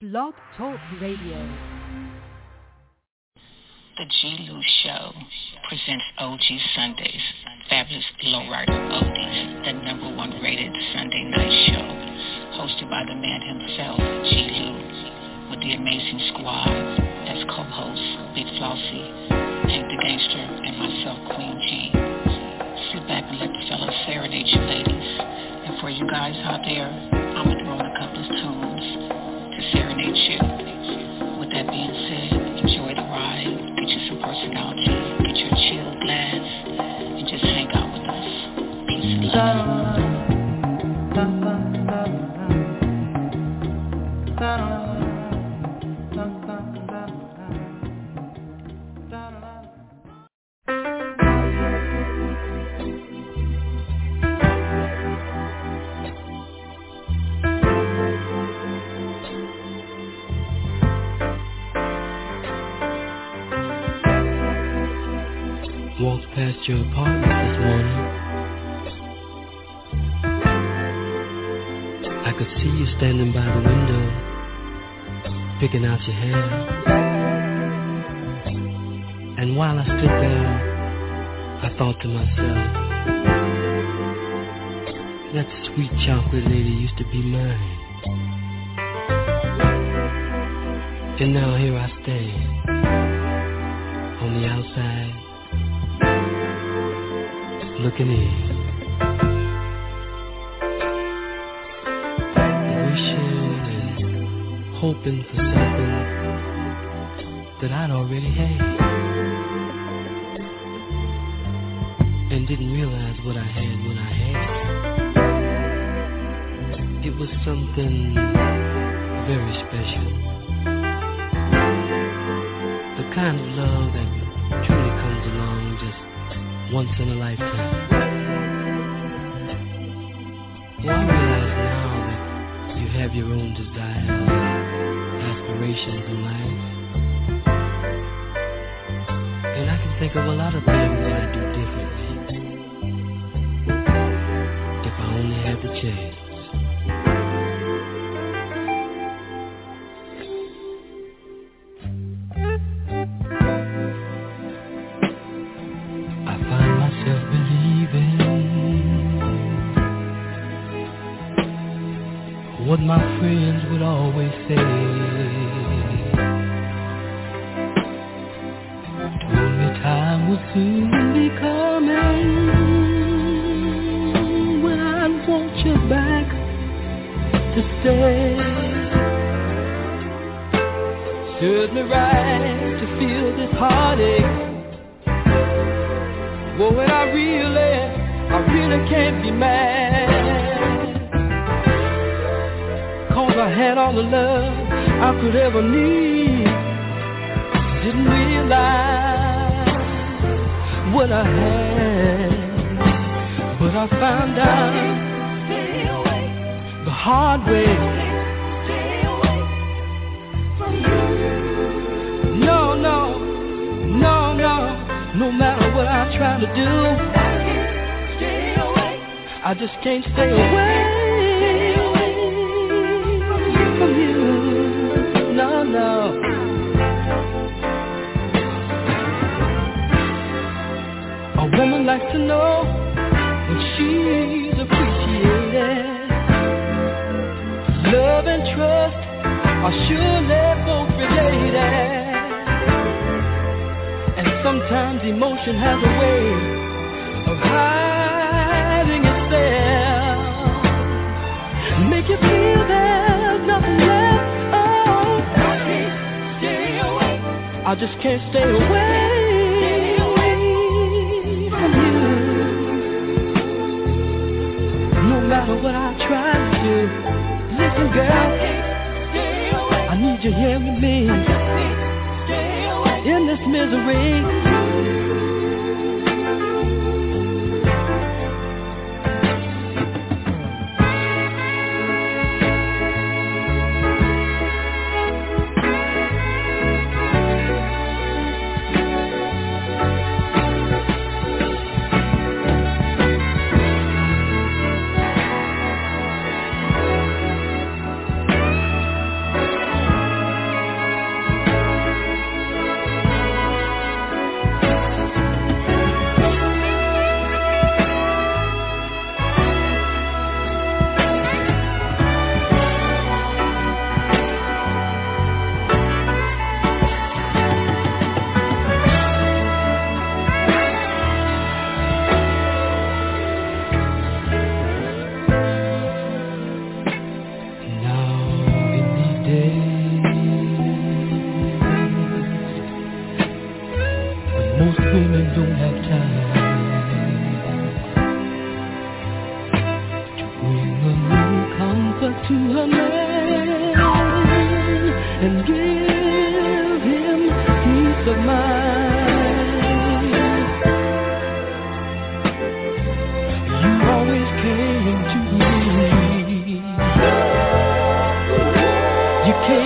Blog Talk Radio. The G. Lou Show presents OG Sundays, fabulous lowrider oldies, the #1 rated Sunday night show, hosted by the man himself, G. Lou, with the amazing squad as co-hosts Big Flossie, Hank the Gangster, and myself, Queen G. Sit back and let the fellas serenade you ladies, and for you guys out there, I'm going to throw in a couple of tunes to serenade you. With that being said, enjoy the ride, get you some personality, get your chill glass, and just hang out with us. Peace and love. Walked past your apartment this morning. I could see you standing by the window, picking out your hair. And while I stood there, I thought to myself, that sweet chocolate lady used to be mine. And now here I stand, on the outside, looking in, wishing and hoping for something that I'd already had, and didn't realize what I had when I had it. It was something very special, the kind of love that truly comes along just once in a lifetime. Well, I realize now that you have your own desires, aspirations in life, and I can think of a lot of things that I do differently if I only had the chance. What my friends would always say, told me time would soon be coming when I'd want you back to stay. Served me right to feel this heartache. Well, when I really can't be mad. I had all the love I could ever need. Didn't realize what I had, but I found out the hard way. No matter what I try to do, I just can't stay away. No. A woman likes to know when she's appreciated. Love and trust are surely both related. And sometimes emotion has a way of hiding itself. Make you feel there's nothing left. I just can't stay away from you. No matter what I try to do. Listen, girl, I need you here with me in this misery.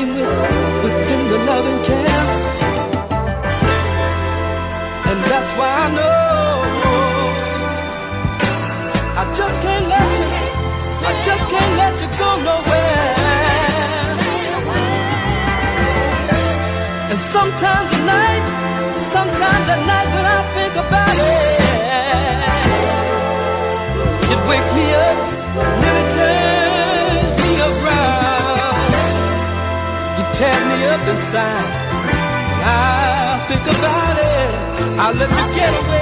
loving with tender loving care. And that's why I know I just can't let you go nowhere. And sometimes at night when I think about it wakes me up and it turns me around. You tear me up inside. I think about it. I'll let you get away.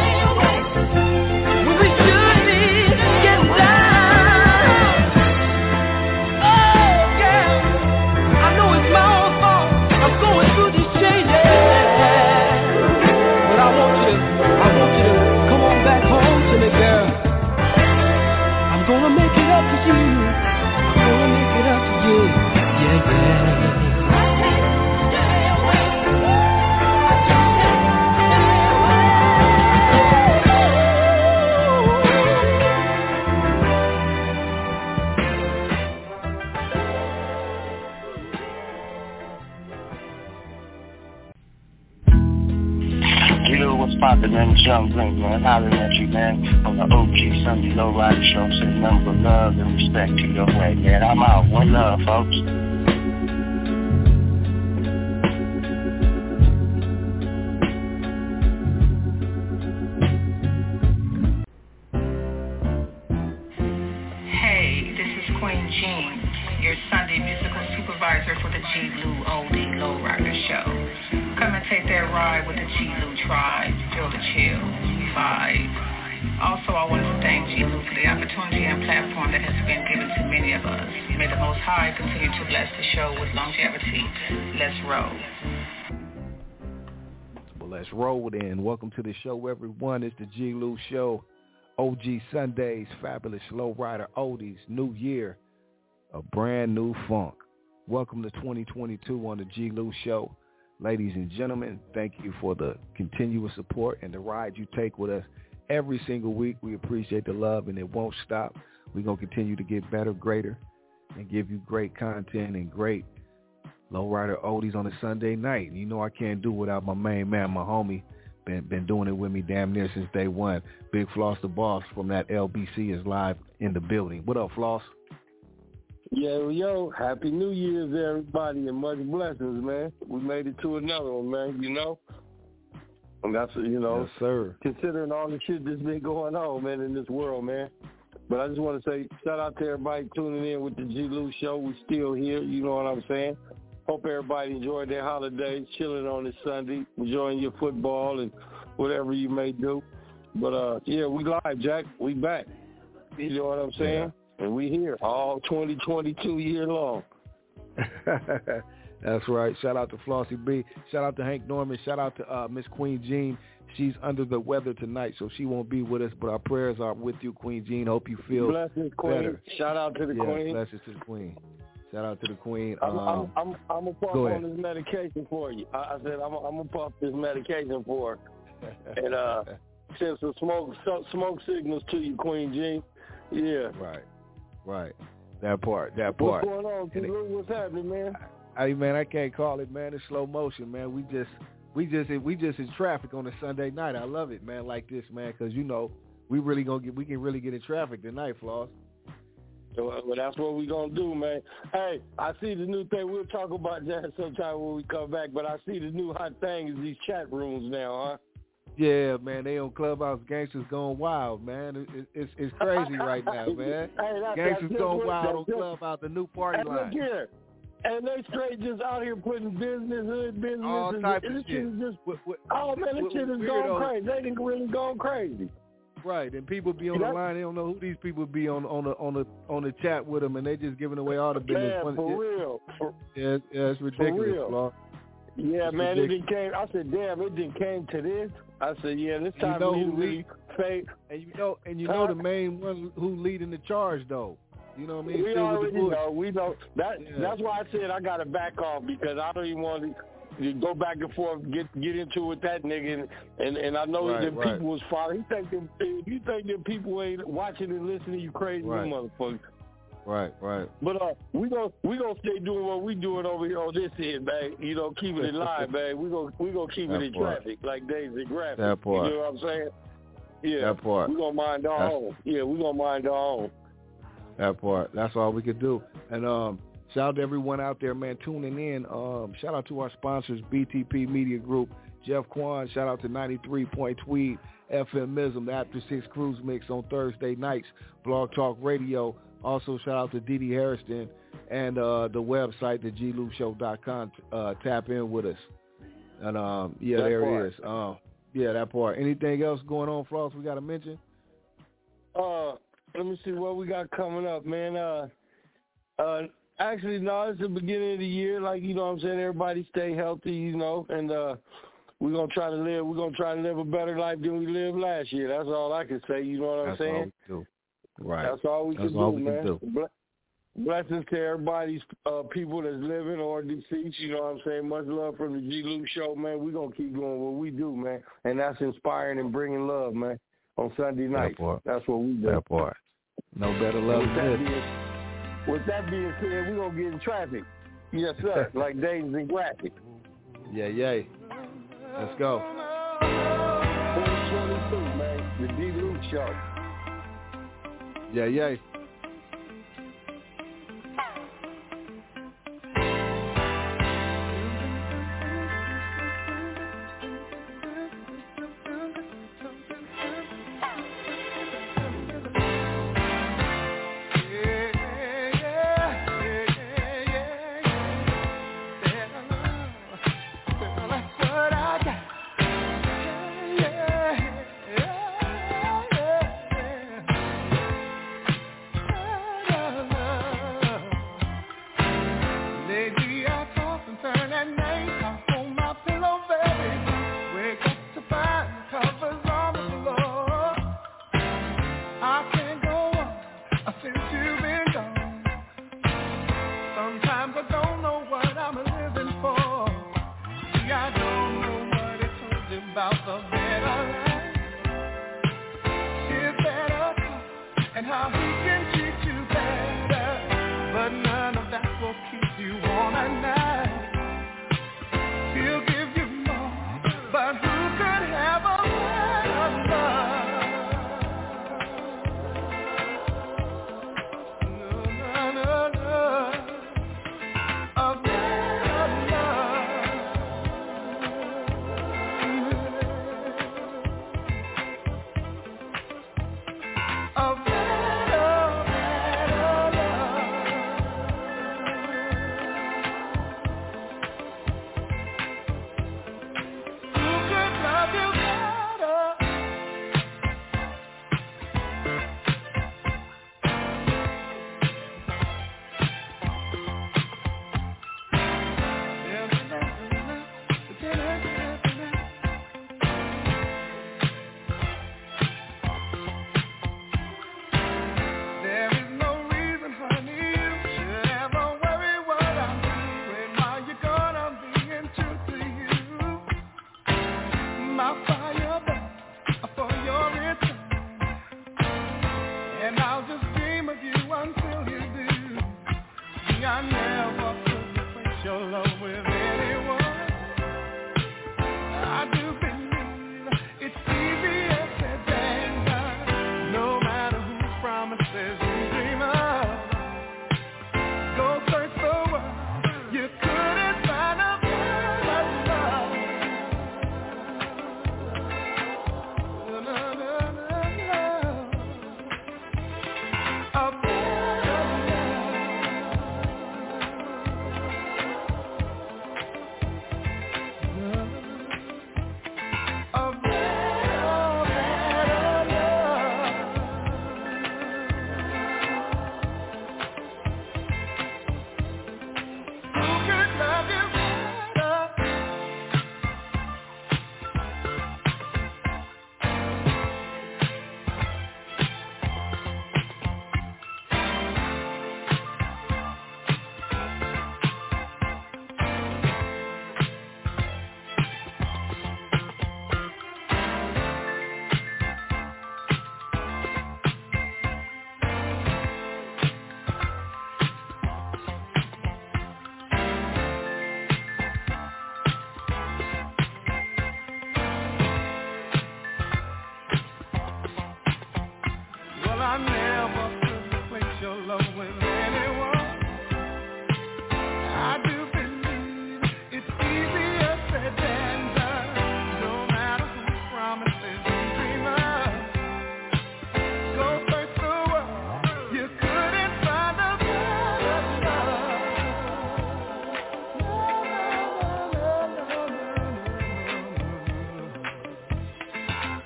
When we should be getting down. Oh, girl, I know it's my own fault. I'm going through these changes. But I want you to come on back home to me, girl. I'm gonna make it up to you. I'm gonna make it up to you. Yeah, yeah. Poppin' in the Young Blink, man, hollering at you, man, on the OG Sunday Lowrider Show. Send nothing but love and respect to your way, man. I'm out. One love, folks. Hey, this is Queen Jean, your Sunday musical supervisor for the G. Lou Oldie Lowrider Show. Come and take that ride with the G. Lou tribe. Feel the chill, vibe. Also, I want to thank G. Lou for the opportunity and platform that has been given to many of us. May the Most High continue to bless the show with longevity. Let's roll. Well, let's roll then. Welcome to the show, everyone. It's the G. Lou Show. OG Sundays, fabulous Lowrider Oldies, new year, a brand new funk. Welcome to 2022 on the G. Lou Show. Ladies and gentlemen, thank you for the continuous support and the ride you take with us every single week. We appreciate the love, and it won't stop. We're going to continue to get better, greater, and give you great content and great Lowrider Oldies on a Sunday night. And you know I can't do without my main man, my homie, been doing it with me damn near since day one. Big Floss the Boss from that LBC is live in the building. What up, Floss? Yo, Happy New Year's, everybody, and much blessings, man. We made it to another one, man, you know? And that's, Yes, sir. Considering all the shit that's been going on, man, in this world, man. But I just want to say shout out to everybody tuning in with the G. Lou Show. We still here, you know what I'm saying? Hope everybody enjoyed their holidays, chilling on this Sunday, enjoying your football and whatever you may do. But, we live, Jack. We back. You know what I'm saying? Yeah. And we here all 2022 year long. That's right. Shout out to Flossie B. Shout out to Hank Norman. Shout out to Miss Queen Jean. She's under the weather tonight, so she won't be with us, but our prayers are with you, Queen Jean. Hope you feel blessings, Queen. Better. Shout out to the Queen. Blessings to the Queen. Shout out to the Queen. I'm going to pump on this medication for you. I said I'm going to pump this medication for her. And send some smoke signals to you, Queen Jean. Yeah. Right. That part. What's going on, Lou? What's happening, man? I can't call it, man. It's slow motion, man. We just in traffic on a Sunday night. I love it, man, like this, man, because we can really get in traffic tonight, Floss. Well, that's what we're going to do, man. Hey, I see the new thing. We'll talk about that sometime when we come back, but I see the new hot thing is these chat rooms now, huh? Yeah, man, they on Clubhouse. Gangsters going wild, man. It's crazy right now, man. Gangsters going wild on Clubhouse, the new party line. Look here. And they straight just out here putting hood business. All types of shit. This shit is going crazy. They done really gone crazy. Right, and people be on the line. They don't know who these people be on the chat with them, and they just giving away all the business. Yeah, for real. Yeah, it's ridiculous, Flaw. Yeah, it's man, ridiculous. It didn't came. I said, damn, it didn't came to this. I said, yeah, this time who really fake. And you know the main one who leading the charge though. You know what I mean? We already know. We know that. Yeah. That's why I said I got to back off because I don't even want to go back and forth, get into it with that nigga, and I know that people was following. You think them people ain't watching and listening? You crazy motherfucker. Right. But we gonna stay doing what we doing over here on this end, man. You know, keeping it live, man. We gonna keep it in traffic like Days in Graphic. That part. You know what I'm saying? Yeah. That part. We gonna mind our own. Yeah, we gonna mind our own. That part. That's all we could do. And shout out to everyone out there, man, tuning in. Shout out to our sponsors, BTP Media Group, Jeff Quan. Shout out to 93 Tweed, FMism, the After 6 Cruise Mix on Thursday nights, Blog Talk Radio. Also, shout out to Didi Harrison and the website, theglooshow.com. Tap in with us. And, there it is. That part. Anything else going on, Floss, we got to mention? Let me see what we got coming up, man. Actually, no, it's the beginning of the year. Like, you know what I'm saying? Everybody stay healthy, you know, and we're going to try to live a better life than we lived last year. That's all I can say, you know what I'm saying? That's all we do. Right. That's all we can do, man. Blessings to everybody's people that's living or deceased, you know what I'm saying? Much love from the G. Lou Show, man. We're going to keep doing what we do, man. And that's inspiring and bringing love, man, on Sunday night. That's what we do. That part. No better love than this. With that being said, we're going to get in traffic. Yes, sir. Like Days in Graphic. Yay. Let's go. 422, man. The D. Lou Show. Yay.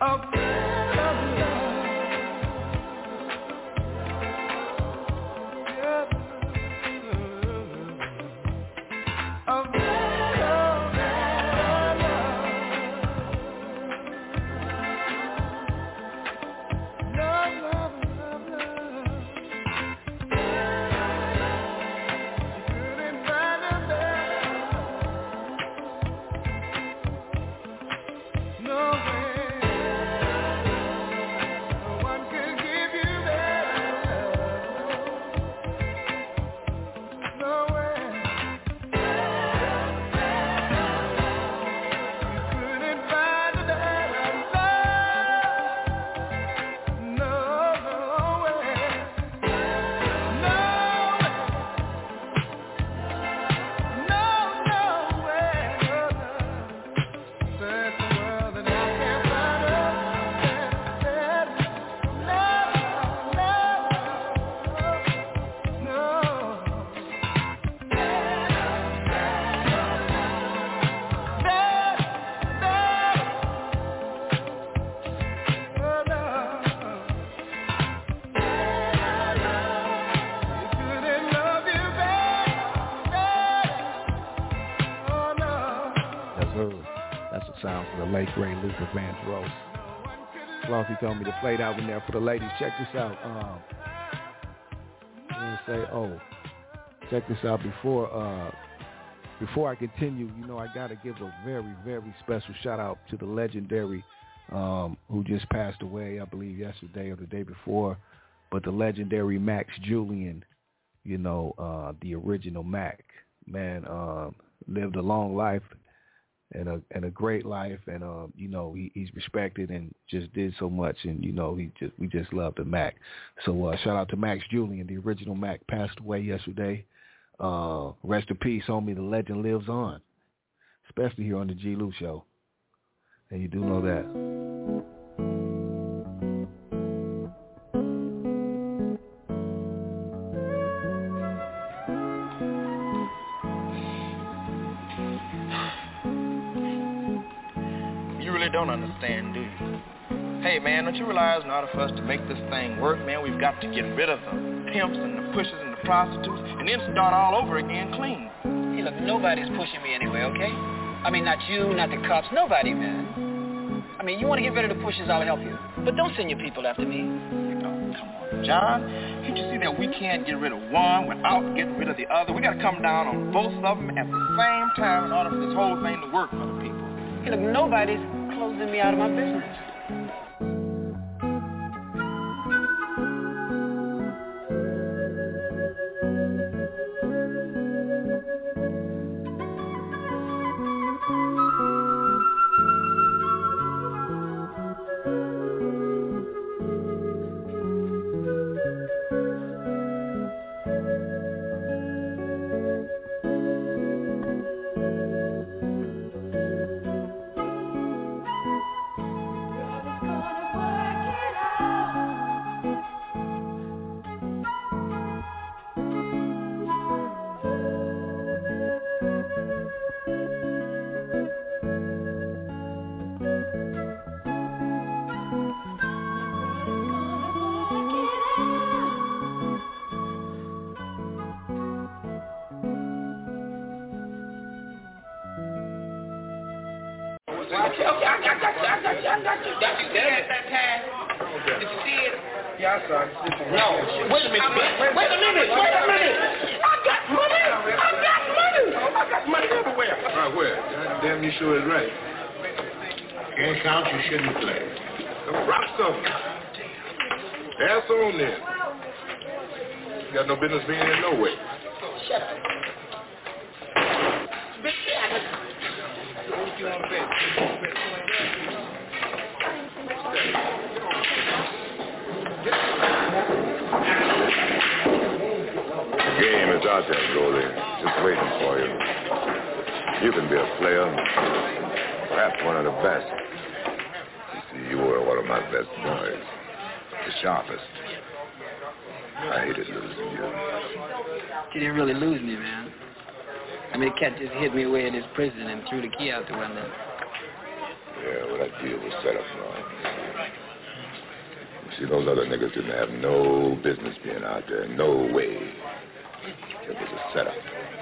Late great Luther Vandross. Flossy told me to play that one there for the ladies. Check this out. Check this out before I continue. You know, I got to give a very, very special shout out to the legendary who just passed away, I believe yesterday or the day before, but the legendary Max Julian, you know, the original Mac, man, lived a long life. And a great life, and you know, he's respected and just did so much, and you know, we just love the Mac. So shout out to Max Julian, the original Mac, passed away yesterday. Rest in peace, homie. The legend lives on, especially here on the G. Lou Show, and you do know that. Don't understand, do you? Hey, man, don't you realize in order for us to make this thing work, man, we've got to get rid of the pimps and the pushers and the prostitutes and then start all over again clean. Hey, look, nobody's pushing me anyway, okay? I mean, not you, not the cops, nobody, man. I mean, you want to get rid of the pushers, I'll help you. But don't send your people after me. Oh, come on, John. Can't you see that we can't get rid of one without getting rid of the other? We got to come down on both of them at the same time in order for this whole thing to work for the people. Hey, look, nobody's closing me out of my business. No business being in no way. Shut up. Game is out there, Goldie. Just waiting for you. You can be a player, perhaps one of the best. You see, you were one of my best boys, the sharpest. I hated losing you. You didn't really lose me, man. I mean, the cat just hit me away in his prison and threw the key out the window. Yeah, well, that deal was set up wrong. See, those other niggas didn't have no business being out there. No way. It was a setup.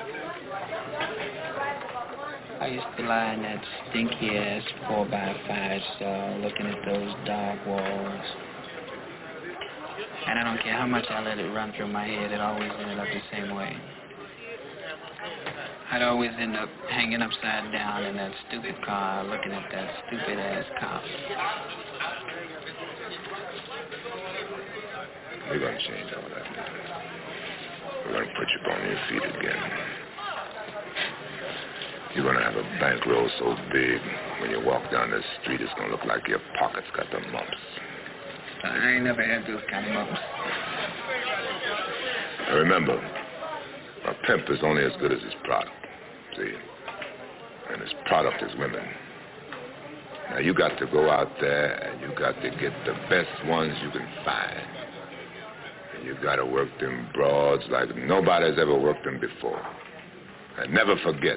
I used to lie in that stinky-ass 4x5 stall looking at those dark walls. And I don't care how much I let it run through my head, it always ended up the same way. I'd always end up hanging upside down in that stupid car looking at that stupid-ass cop. We're going to change all that. We're going to put you on your feet again. You're going to have a bankroll so big, when you walk down the street, it's going to look like your pockets got the mumps. I ain't never had those kind of mumps. Now remember, a pimp is only as good as his product, see? And his product is women. Now you got to go out there and you got to get the best ones you can find. And you got to work them broads like nobody's ever worked them before. And never forget,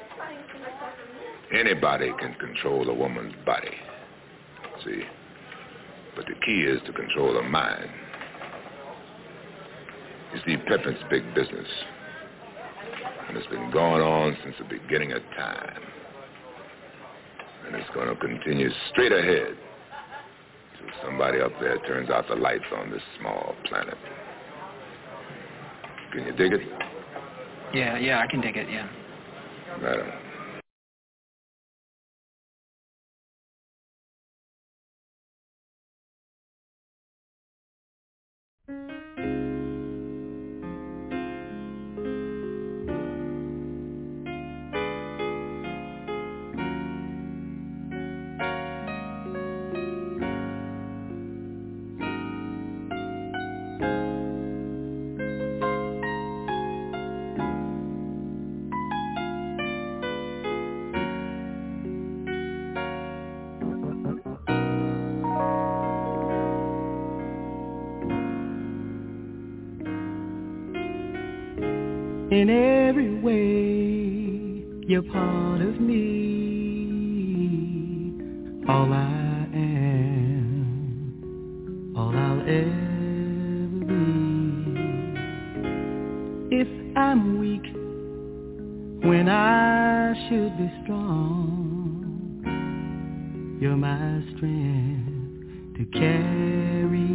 anybody can control a woman's body, see? But the key is to control her mind. You see, pimping's big business. And it's been going on since the beginning of time. And it's going to continue straight ahead till somebody up there turns out the lights on this small planet. Can you dig it? Yeah, I can dig it, yeah. Madam. In every way, you're part of me. All I am, all I'll ever be. If I'm weak when I should be strong, you're my strength to carry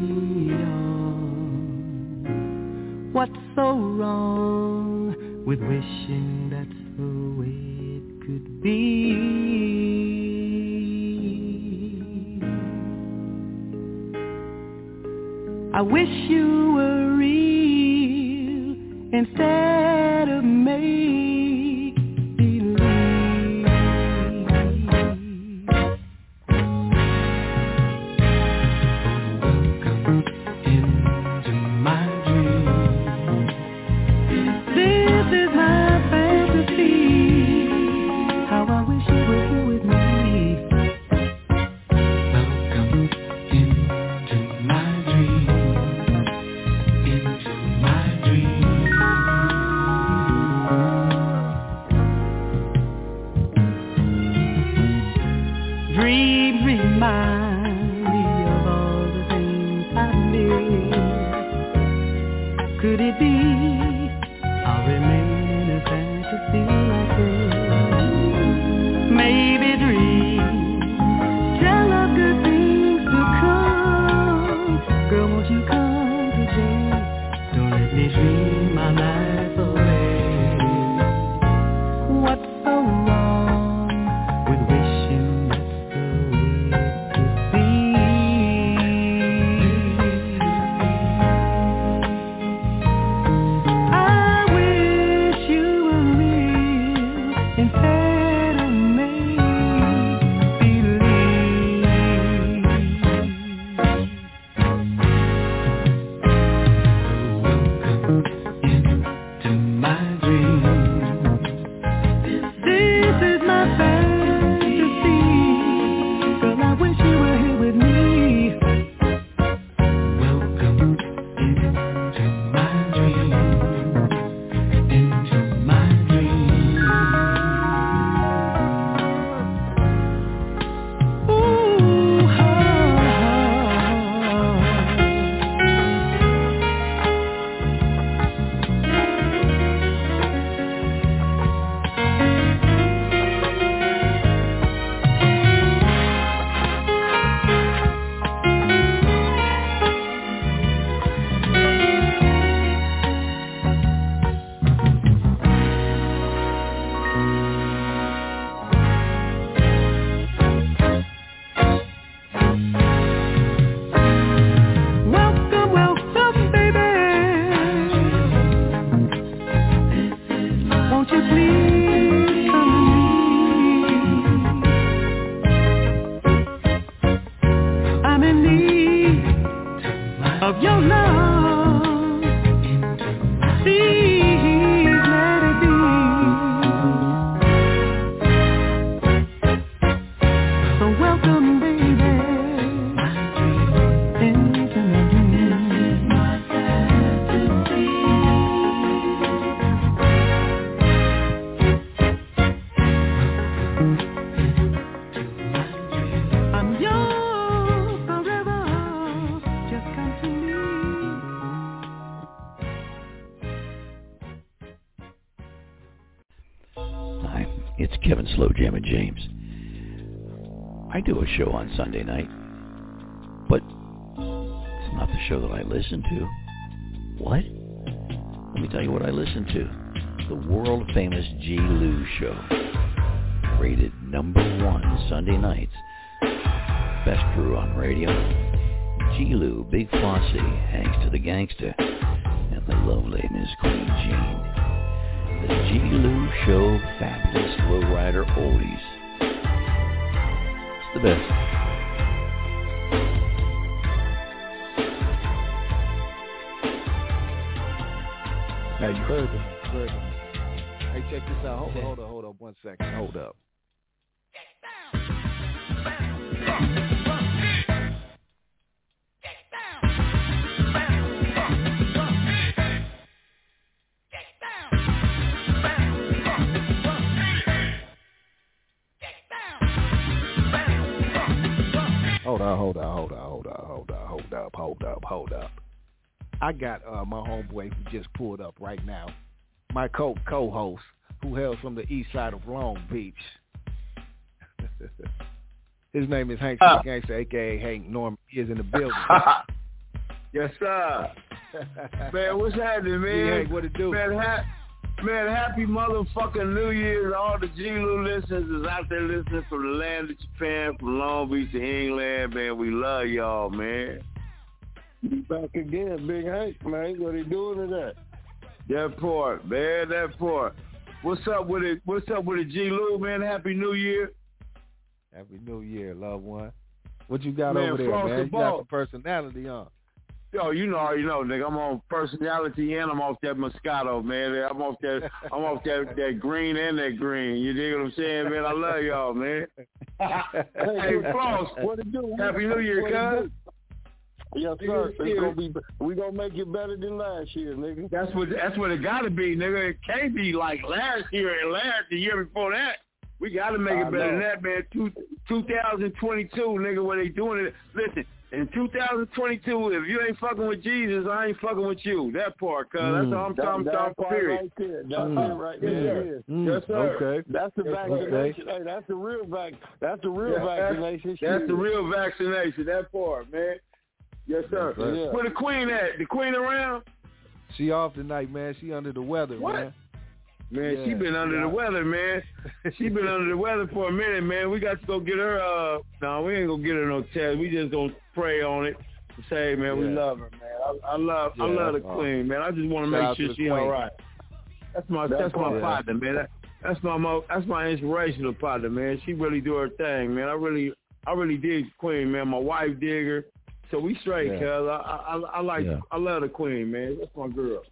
on. What's so wrong with wishing that's the way it could be? I wish you were real instead of make believe. Welcome into my dream. This is my fantasy. How I wish you were here with me. Welcome into my dream. Into my dream. Dreams remind me of all the things I've missed. Could it be I'll remain in a fantasy like this? Maybe dreams tell of good things to come. Girl, won't you come today? Don't let me dream my life away. What's so wrong with wishing that's the way it could be? I wish you were real instead of make believe. Welcome into my dream. This It's Kevin Slow Jammin' James. I do a show on Sunday night, but it's not the show that I listen to. What? Let me tell you what I listen to. The world-famous G. Lou Show. Rated #1 Sunday nights. Best crew on radio. G. Lou, Big Flossie, Hanks to the Gangster, and the lovely Miss Queen Jean. The G. Lou Show, fabulous lowrider oldies. It's the best. Now you heard them. Hey, check this out. Hold up 1 second. Hold up. Hold up. I got my homeboy who just pulled up right now. My co-host who hails from the east side of Long Beach. His name is Hank Gangster, a.k.a. Hank Norman. He is in the building. Yes, sir. Man, what's happening, man? Yeah, Hank, what it do? Man, happy motherfucking New Year to all the G. Lou listeners is out there listening from the land of Japan, from Long Beach to England, man. We love y'all, man. Be back again, Big Hank, man. What he doing to that? That part, man, that part. What's up with it? What's up with it, G. Lou, man? Happy New Year. Happy New Year, loved one. What you got man, over there, man? You got some personality on. Yo, you already know, nigga. I'm on personality and I'm off that Moscato, man. I'm off that green and that green. You dig what I'm saying, man? I love y'all, man. Hey, Floss, what it do? Happy New Year, cuz. Yes, sir. We gonna make it better than last year, nigga. That's what it gotta be, nigga. It can't be like last year and the year before that. We gotta make it better than that, man. 2022, nigga, what they doing it. Listen, in 2022, if you ain't fucking with Jesus, I ain't fucking with you. That part, cuz. That's all I'm talking about, period. Right there. That's it right there. Yes, sir. Okay. That's the vaccination. Okay. Hey, that's the real vaccination. That's the real vaccination. That part, man. Yes, sir. Yeah. Where the queen at? The queen around? She off tonight, man. She under the weather, man. Man, she been under the weather, man. She been under the weather for a minute, man. We got to go get her, no, we ain't gonna get her no test. We just gonna pray on it and say, man, we love her, man. I love the queen, man. I just want to make sure she all right. That's my partner, man. That's my inspirational partner, man. She really do her thing, man. I really dig the queen, man. My wife dig her. So we straight, cuz. I love the queen, man. That's my girl.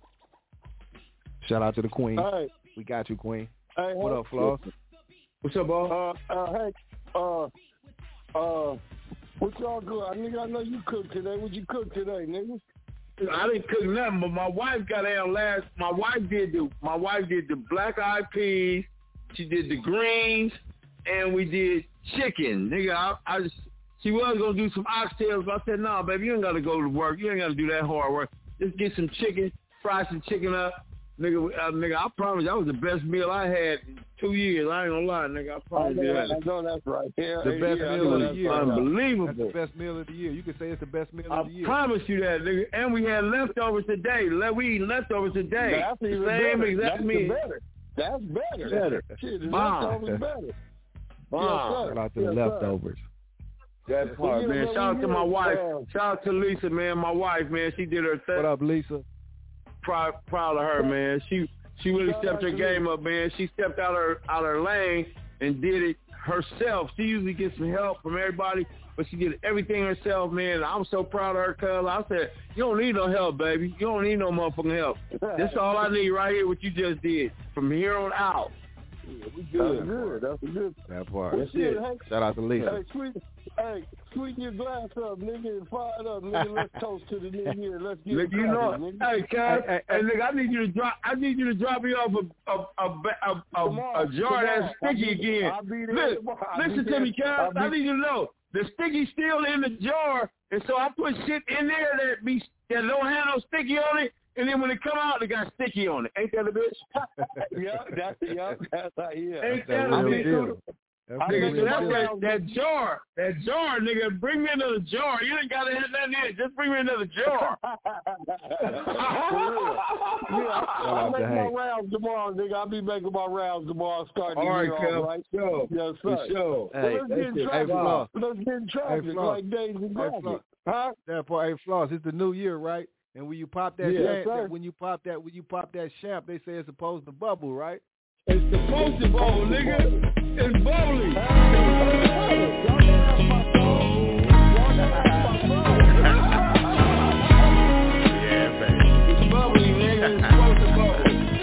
Shout out to the queen. All right. We got you, queen. Hey, what up, Floss? What's up, boss? Hank, what y'all good? I know you cooked today. What you cook today, nigga? I didn't cook nothing, but my wife got out last. My wife did the black eyed peas. She did the greens, and we did chicken, nigga. She was going to do some oxtails, but I said, nah, baby, you ain't got to go to work. You ain't got to do that hard work. Just get some chicken, fry some chicken up. Nigga, I promise that was the best meal I had in 2 years. I ain't going to lie, nigga. I promise you that. I know that's right. Yeah, the best meal of the year. Unbelievable. That's the best meal of the year. You can say it's the best meal of the year. I promise you that, nigga. And we had leftovers today. We eat leftovers today. That's even same better. exact meal. That's better. Shit, the leftovers better. Shout out to the leftovers. That part, man. Shout out to my wife. Shout out to Lisa, man. My wife, man. She did her thing. What up, Lisa? Proud of her, man. She really stepped her game up, man. She stepped out her lane and did it herself. She usually gets some help from everybody, but she did everything herself, man. I'm so proud of her, cuz. I said, you don't need no help, baby. You don't need no motherfucking help. That's all I need right here, what you just did. From here on out. Yeah, we good. That's good. That part. That's it. Shout out to Lisa. Sweeten your glass up, nigga, and fire it up, nigga. Let's toast to the new year. Let's get it. You know, hey, cuz, hey, nigga, I need you to drop me off a jar that's sticky again. Listen to me, cuz. I need you to know the sticky's still in the jar, and so I put shit in there that don't have no sticky on it. and then when it come out, it got sticky on it. Ain't that a bitch? That's how he is. Ain't that a bitch? That jar, nigga. Bring me another jar. You ain't gotta have nothing in it. Just bring me another jar. I'll make my rounds tomorrow, nigga. I'll be making my rounds tomorrow. Starting the year off, right? Sure. Yes, sir. Sure. Hey, let's get in traffic like Days and Graphic. Huh? Hey, Floss, it's the new year, right? And when you pop that champ, when you pop that champ, they say it's supposed to bubble, right? It's supposed to bubble, nigga. It's bubbly. Yeah, baby. It's bubbly, nigga. It's supposed to bubble.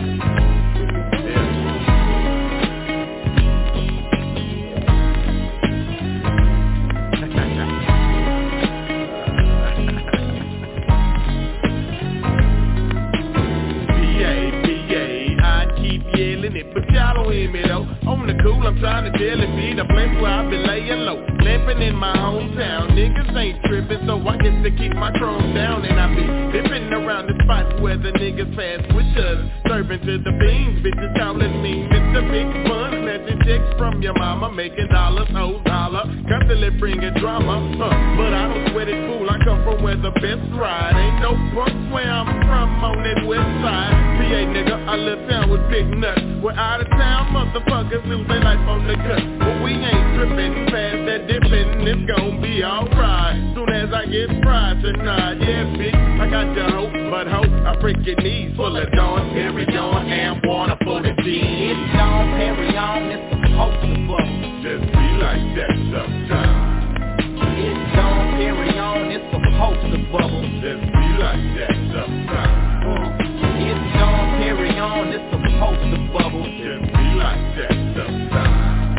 But y'all don't hear me though. On the cool, I'm trying to tell it be the place where I've been laying low. Lamping in my hometown, niggas ain't tripping, so I get to keep my chrome down. And I be dipping around the spots where the niggas pass with us. Serving to the beans, bitches calling me Mr. Big Fun. Snatching checks from your mama, making dollars, hoes holler. Constantly bringing drama, but I don't sweat it, fool. I come from where the best ride. Ain't no punks where I'm from on that west side. PA nigga, I live town with big nuts. We're out of town, motherfuckers lose their life on the cut. But we ain't tripping, past that dipping, it's gon' be alright. Soon as I get fried tonight, yeah bitch, I got your hope, but hope I break your knees. Full of Dawn, Perry on, and water for the G. It's Dawn, Perry on, it's supposed to bubble. Just be like that sometimes. It's Dawn, Perry on, it's supposed to bubble. Just be like that sometimes. It's Dawn, Perry on, it's supposed to bubble. Just be like that sometimes.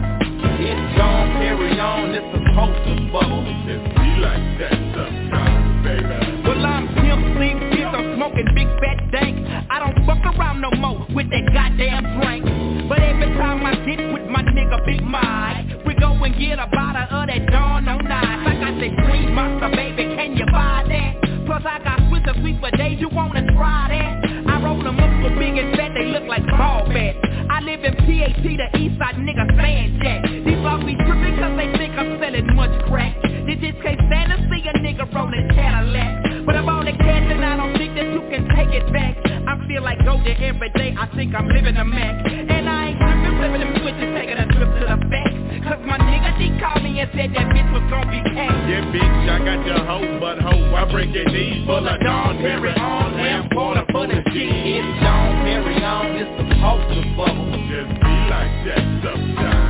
It's Dawn, Perry on, it's supposed to bubble. Just be like that sometimes, baby. Well, I'm Pimp C, bitch, I'm smoking big fat dank. I don't fuck around no more with that goddamn drink. But every time I get with my nigga Big Mike, we go and get a bottle of that Dawn on Ice. I got that Green Monster, baby, can you buy that? Plus I got Swiss and Sweet for days, you wanna try that? I roll them up so big and fat, they look like ball bats. I live in PAT, the east side niggas fan jack. These all be tripping cause they think I'm selling much crack. They just can't stand to see a nigga rolling Cadillac. But I'm all the cash and I don't think that you can take it back. I feel like Goldie every day, I think I'm living a Mac. And I ain't tripping, flipping them switches, taking a trip to the back. Cause my nigga, he called me and said that bitch was gon' be packed. Yeah bitch, I got your hoe, but hoe, I break your knees. Full of Dawn, Perry on, and water for the G. It's Dawn, Perry on, it's supposed to bubble. Just be like that sometimes.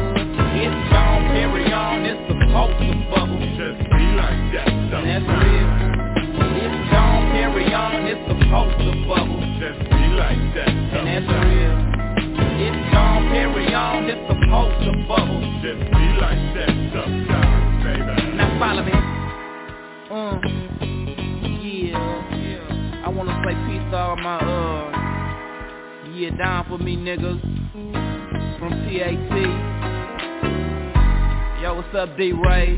It's Dawn, Perry on, it's supposed to bubble. Just be like that sometimes. That's real. It's Dawn, Perry on, it's supposed to bubble. Just be like that sometimes. And that's real. It's Dawn, Perry on, it's supposed to bubble. Just be like that sometimes, baby. Now follow me. Yeah. I wanna say peace to all my down for me niggas from PAT. Yo, what's up, D-Ray?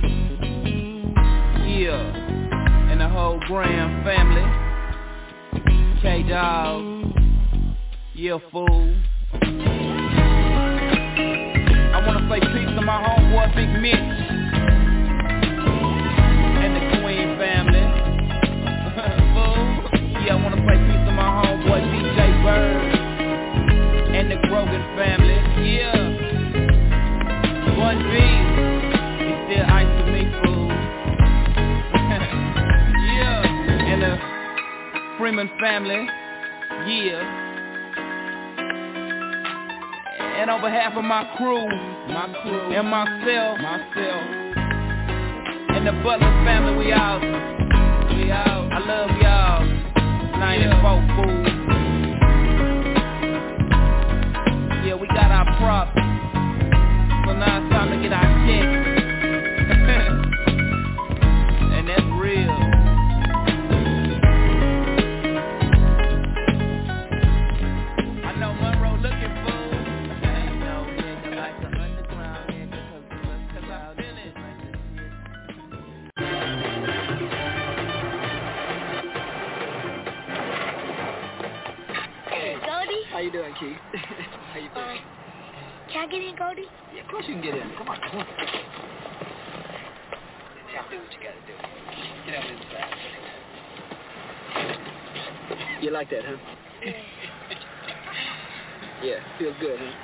Yeah. And the whole Graham family. K-Dog. Yeah, fool. I wanna say peace to my homeboy Big Mitch and the Queen family. Fool. Yeah, I wanna say peace to my homeboy DJ Bird and the Grogan family. Yeah. One B. He's still ice to me, fool. Yeah. And the Freeman family. Yeah. And on behalf of my crew, and myself, and the Butler family, we out. I love y'all. 94 fool. Yeah, we got our props. So now it's time to get our check. And that's real. How you doing, Keith? How you doing? Can I get in, Goldie? Yeah, of course you can get in. Come on. Now do what you gotta do. Get out inside. You like that, huh? Yeah. Yeah, feels good, huh?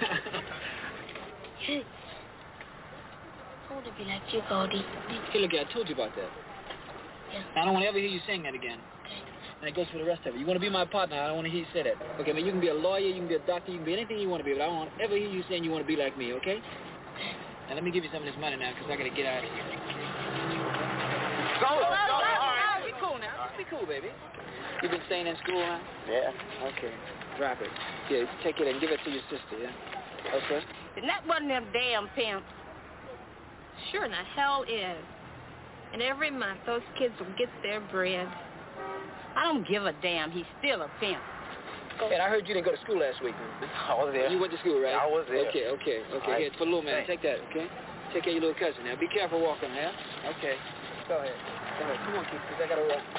I want to be like you, Goldie. Hey, look, I told you about that. Yeah. I don't want to ever hear you sing that again. And it goes for the rest of it. You want to be my partner, I don't want to hear you say that. Okay, man, you can be a lawyer, you can be a doctor, you can be anything you want to be, but I don't want to ever hear you saying you want to be like me, okay? Now, let me give you some of this money now, because I got to get out of here. Go! All right, be cool now. Be cool, baby. You been staying in school, huh? Yeah. Okay. Drop it. Yeah, take it and give it to your sister, yeah? Okay? Isn't that one of them damn pimps? Sure in the hell is. And every month, those kids will get their bread. I don't give a damn. He's still a pimp. Hey, I heard you didn't go to school last week. I was there. You went to school, right? I was there. Okay. Right. Here, it's for little man. Take that, okay? Take care of your little cousin now. Be careful walking, yeah? Okay. Go ahead. Come on, Keith, because I got to walk.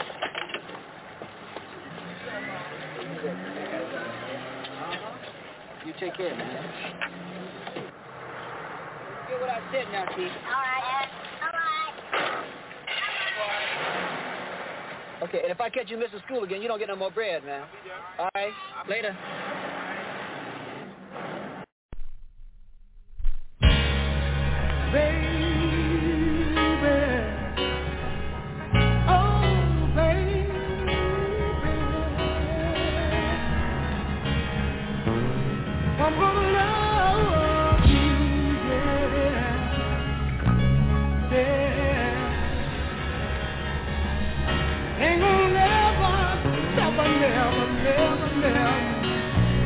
You take care, man. Get what I said now, Keith. All right. Okay, and if I catch you missing school again, you don't get no more bread, man. All right? Later. I'm gonna love you, yeah. Ain't gonna never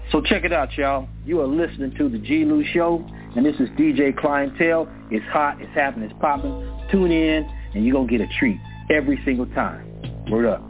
So check it out, y'all. You are listening to The G. Lou Show, and this is DJ Clientele. It's hot, it's happening, it's popping. Tune in, and you're going to get a treat every single time. Word up.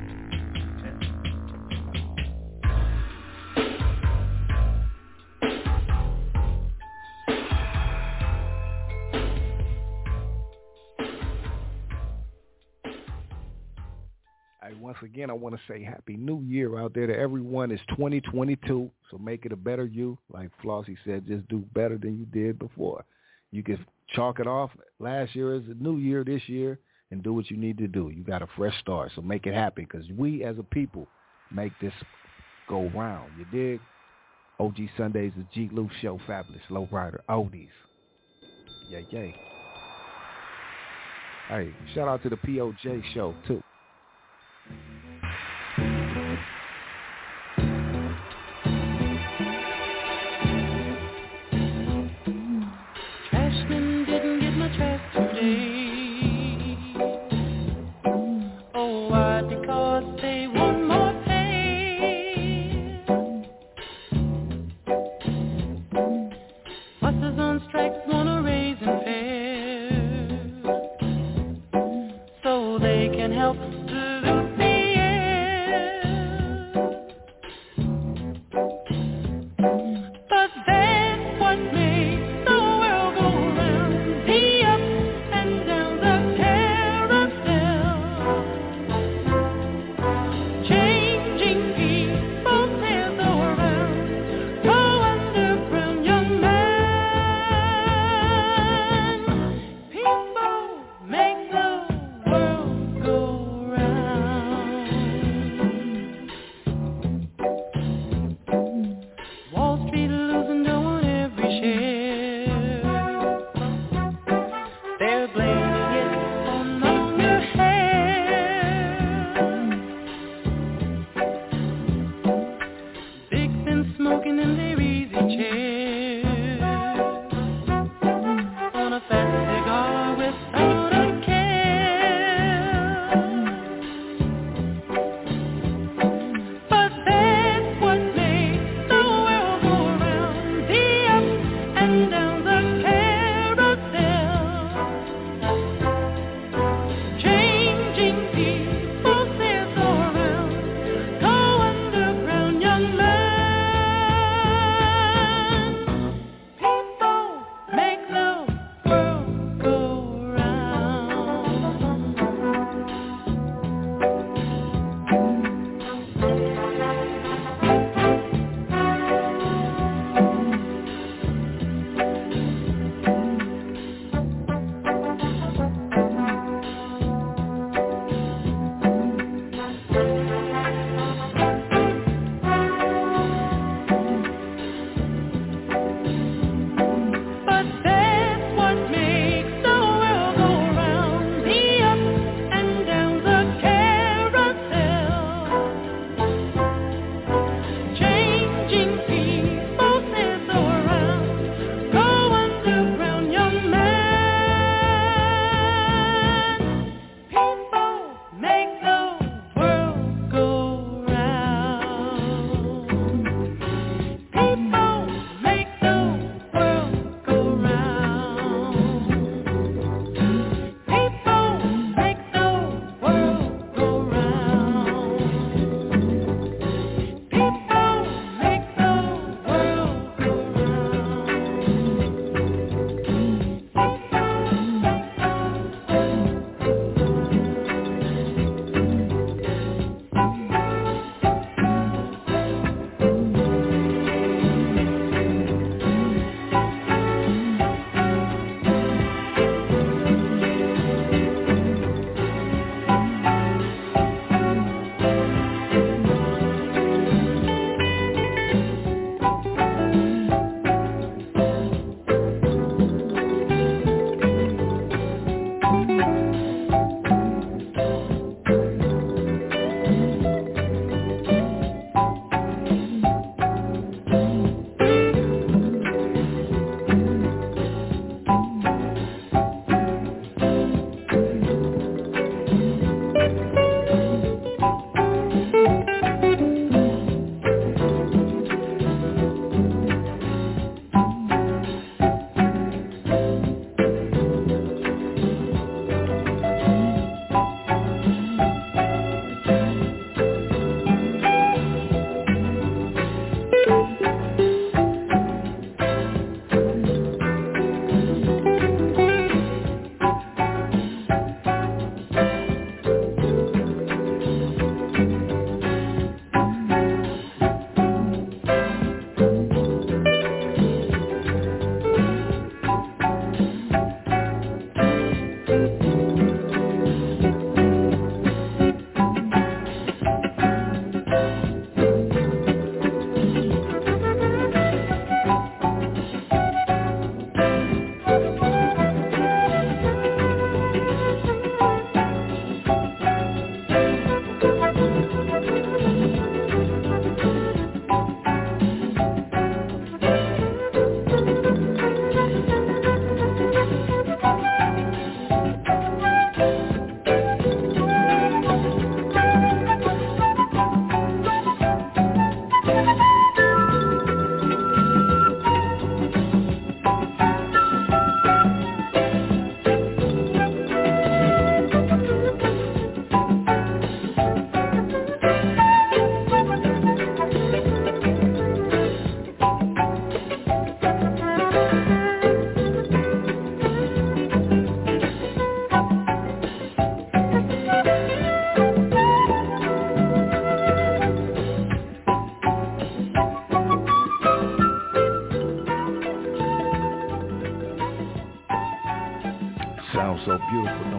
Once again, I want to say Happy New Year out there to everyone. It's 2022, so make it a better you. Like Flossie said, just do better than you did before. You can chalk it off last year as a new year this year and do what you need to do. You got a fresh start, so make it happen because we as a people make this go round. You dig? OG Sundays, the G. Lou Show, Fabulous Lowrider, Oldies. Yay, yay. Hey, shout out to the POJ Show, too. Trashman didn't get my trash today. Oh, why? Because they want more pay. Buses on strike want a raise in fare so they can help pollute the air. But that's what makes the world go round. The ups and downs of carousel, changing people's hands around. Go underground, young man. People make the world go round.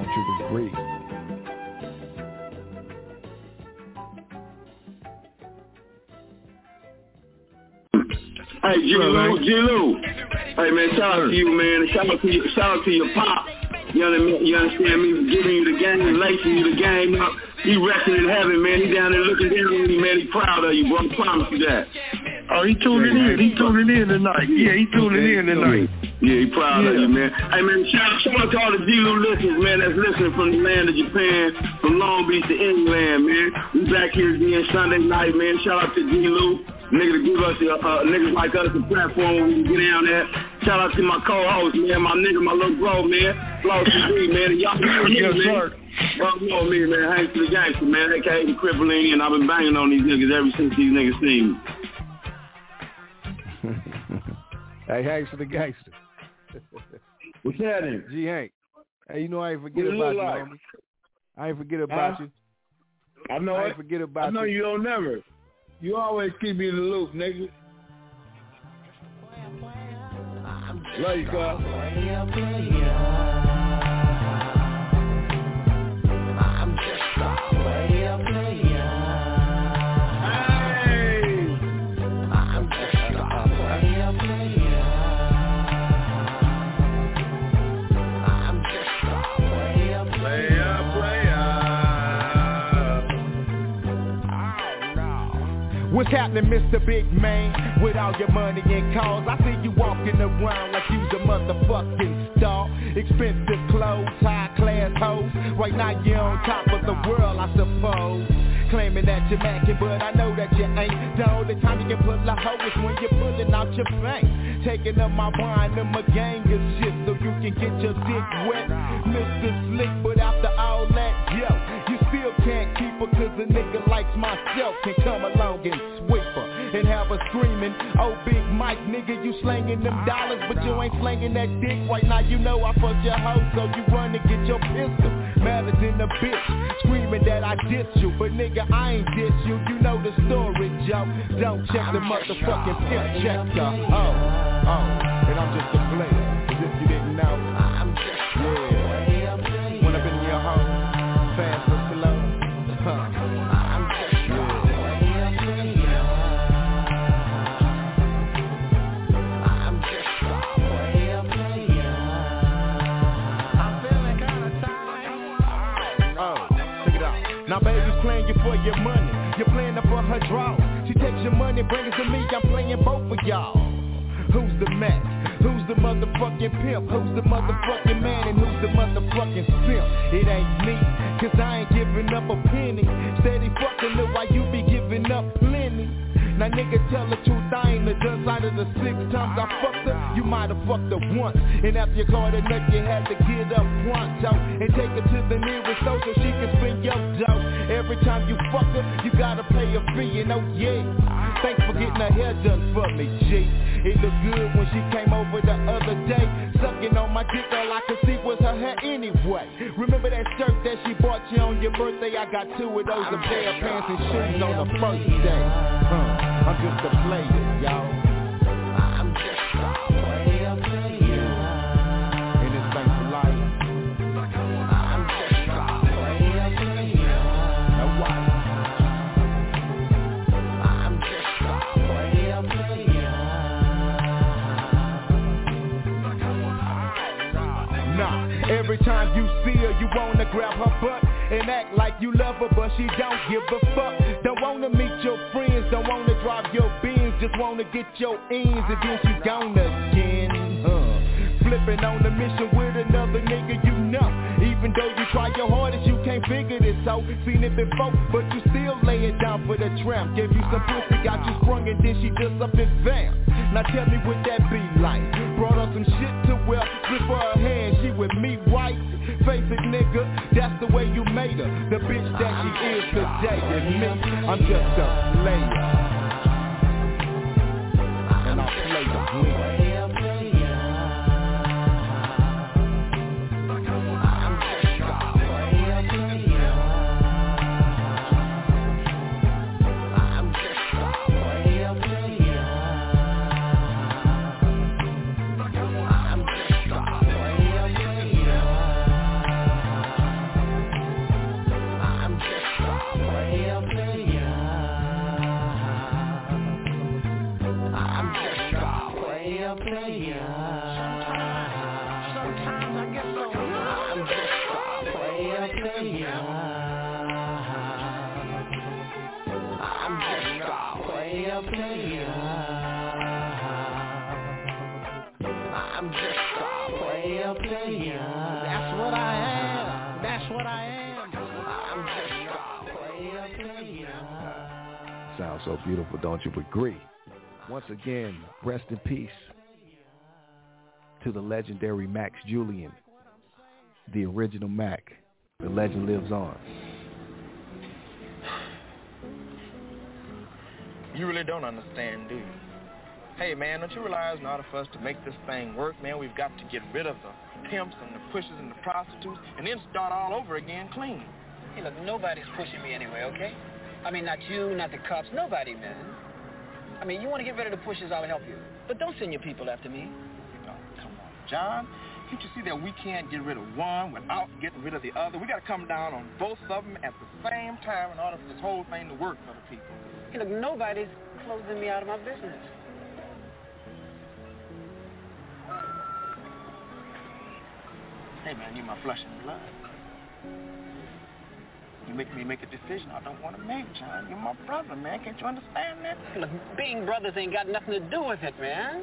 want you to breathe. Hey, G-Lou. Hey, man, shout out to you, man. Shout out to your pop. You understand me? Giving you the game, lacing you the game up. He resting in heaven, man. He down there looking down on you, man. He proud of you, bro. I promise you that. Oh, he tuning in. He tuning in tonight. Yeah, he tuning in tonight. Yeah, he proud of you, man. Hey, man, shout out to all the G-Lou listeners, man, that's listening from the land of Japan, from Long Beach to England, man. We back here again Sunday night, man. Shout out to G-Lou. Nigga to give us, niggas like us a platform where we can get down there. Shout out to my co-host, man, my nigga, my little bro, man. Flow TV, man. And y'all know me, man. Y'all know me, man. Hanks to the Gangster, man. AKA the Crippling, and I've been banging on these niggas ever since these niggas seen me. Hey, Hanks to the Gangster. What's happening? G. Hank. Hey, you know I ain't forget about you, homie. I ain't forget about you. I know I ain't forget about you. I know you don't never. You always keep me in the loop, nigga. Love you, cuz. I'm just a player. Hey! I'm just a player. I'm just a player. What's happening, Mr. Big Man? With all your money and cars, I see you walking around like you's a motherfucking star. Expensive clothes, high-class hoes. Right now you're on top of the world, I suppose. Claiming that you're macking, but I know that you ain't. The only time you can pull a hoe is when you're pulling out your bank. Taking up my wine and my gang of shit so you can get your dick wet. Mr. Slick, but after all that, yo, you still can't keep her, cause a nigga like myself can come along and sweep her and have her screaming, oh Big Mike, nigga, you slanging them dollars, but you ain't slanging that dick. Right now you know I fucked your hoe, so you run and get your pistol. Madder than a bitch, screaming that I dissed you, but nigga, I ain't diss you. You know the story, Joe. Don't check the motherfucking pimp, check the and I'm just a player, as if you didn't know. I'm just when I've been in your home, fast or slow, I'm just I'm just I'm feeling kinda tired. Check it out. Now baby's playing you for your money. You're playing her for her draw. She takes your money, brings it to me. I'm playing both of y'all. Who's the Mac? Who's the motherfucking pimp? Who's the motherfucking man? And who's the motherfucking simp? It ain't me, cause I ain't giving up a penny. Steady fucking her while you be giving up plenty. Now nigga, tell the truth, I ain't the done side of the 6 times I fucked her. You might've fucked her once, and after you caught a nut, you had to get up pronto and take her to the nearest store so she can spend your dough. Every time you fuck her, you gotta pay a fee, and oh yeah, thanks for getting her hair done for me, G. It looked good when she came over the other day, sucking on my dick, all I could see was her hair anyway. Remember that shirt that she bought you on your birthday? I got 2 of those, a pair of pants and shoes on the first day. I'm just a player, y'all. I'm just a player. And this thing for life. I'm just a player. Now watch. I'm just a player. Nah, every time you see her, you wanna grab her butt and act like you love her, but she don't give a fuck. Don't wanna meet your friends, don't wanna drive your Benz, just wanna get your ends, and then she's gone again. Flipping on the mission with another nigga you know. Even though you try your hardest, you can't figure this out. Seen it before, but you still lay it down for the tramp. Gave you some pussy, got you sprung, and then she just up and vamp. Now tell me what that be like. Brought her some shit to wear, slip for her hand, she with me white. Face it, nigga, that's the way you made her. The bitch that she is today. And me, I'm just a player. And I play the win. I'm just a player, player. I'm just a player, player. That's what I am. That's what I am. I'm just a player, player. Sounds so beautiful, don't you agree? Once again, rest in peace to the legendary Max Julian, the original Mac. The legend lives on. You really don't understand, do you? Hey, man, don't you realize in order for us to make this thing work, man, we've got to get rid of the pimps and the pushers and the prostitutes and then start all over again clean. Hey, look, nobody's pushing me anyway, okay? I mean, not you, not the cops, nobody, man. I mean, you want to get rid of the pushers, I'll help you. But don't send your people after me. Oh, come on, John. Can't you see that we can't get rid of one without getting rid of the other? We got to come down on both of them at the same time in order for this whole thing to work for the people. Hey, look, nobody's closing me out of my business. Hey, man, you're my flesh and blood. You make me make a decision I don't want to make, John. You're my brother, man. Can't you understand that? Hey, look, being brothers ain't got nothing to do with it, man.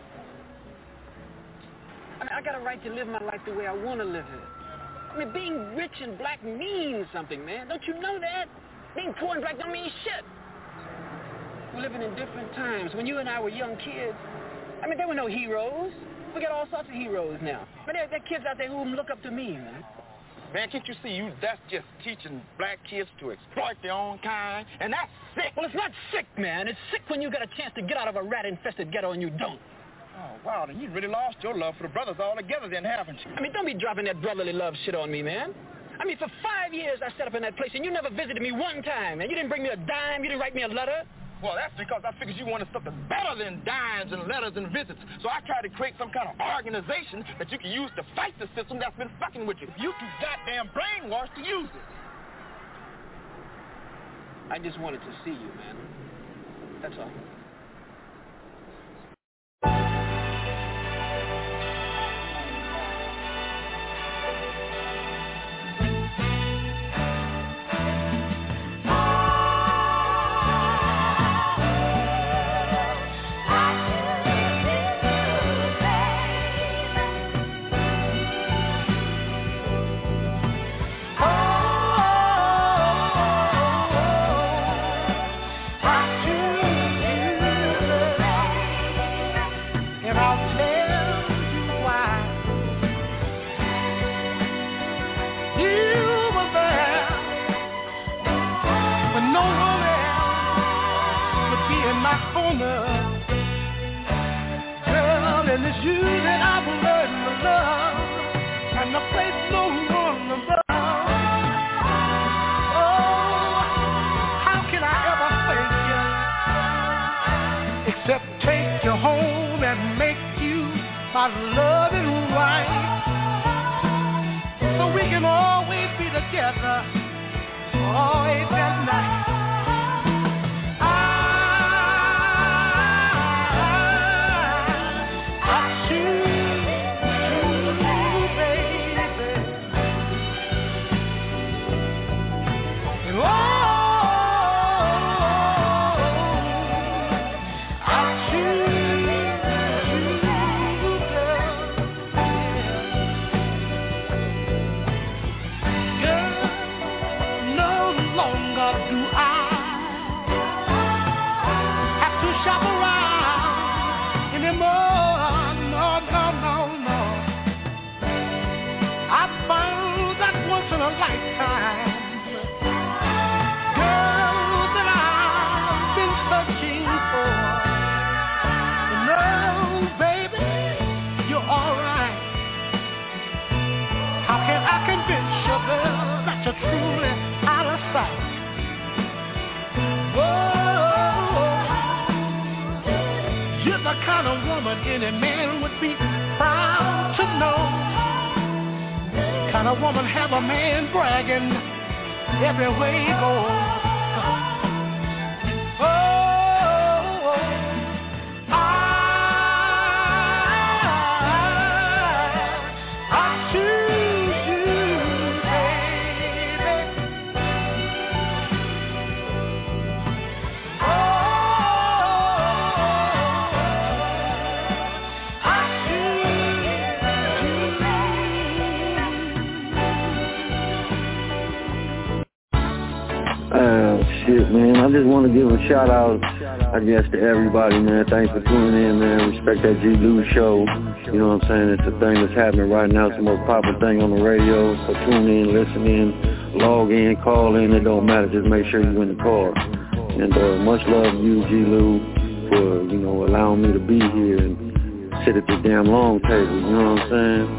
I mean, I got a right to live my life the way I want to live it. I mean, being rich and black means something, man. Don't you know that? Being poor and black don't mean shit. We're living in different times. When you and I were young kids, I mean, there were no heroes. We got all sorts of heroes now. But there are kids out there who look up to me, man. Man, can't you see that's just teaching black kids to exploit their own kind? And that's sick. Well, it's not sick, man. It's sick when you got a chance to get out of a rat-infested ghetto and you don't. Oh, wow, then you really lost your love for the brothers altogether then, haven't you? I mean, don't be dropping that brotherly love shit on me, man. I mean, for 5 years I sat up in that place and you never visited me one time, and you didn't bring me a dime, you didn't write me a letter. Well, that's because I figured you wanted something better than dimes and letters and visits. So I tried to create some kind of organization that you can use to fight the system that's been fucking with you. You too goddamn brainwashed to use it. I just wanted to see you, man. That's all. Girl, and it's you that I've learned to love, and the place no one above. Oh, how can I ever thank you, except take you home and make you my loving wife, so we can always be together, always at night. Any man would be proud to know. Kind of woman have a man bragging everywhere he goes. I choose you, baby. shit, man. I just want to give a shout out, I guess, to everybody, man. Thanks for tuning in, man. Respect that G. Lou show. You know what I'm saying? It's the thing that's happening right now. It's the most popular thing on the radio. So tune in, listen in, log in, call in. It don't matter. Just make sure you're in the car. And much love to you, G. Lou, for, you know, allowing me to be here and sit at the damn long table. You know what I'm saying?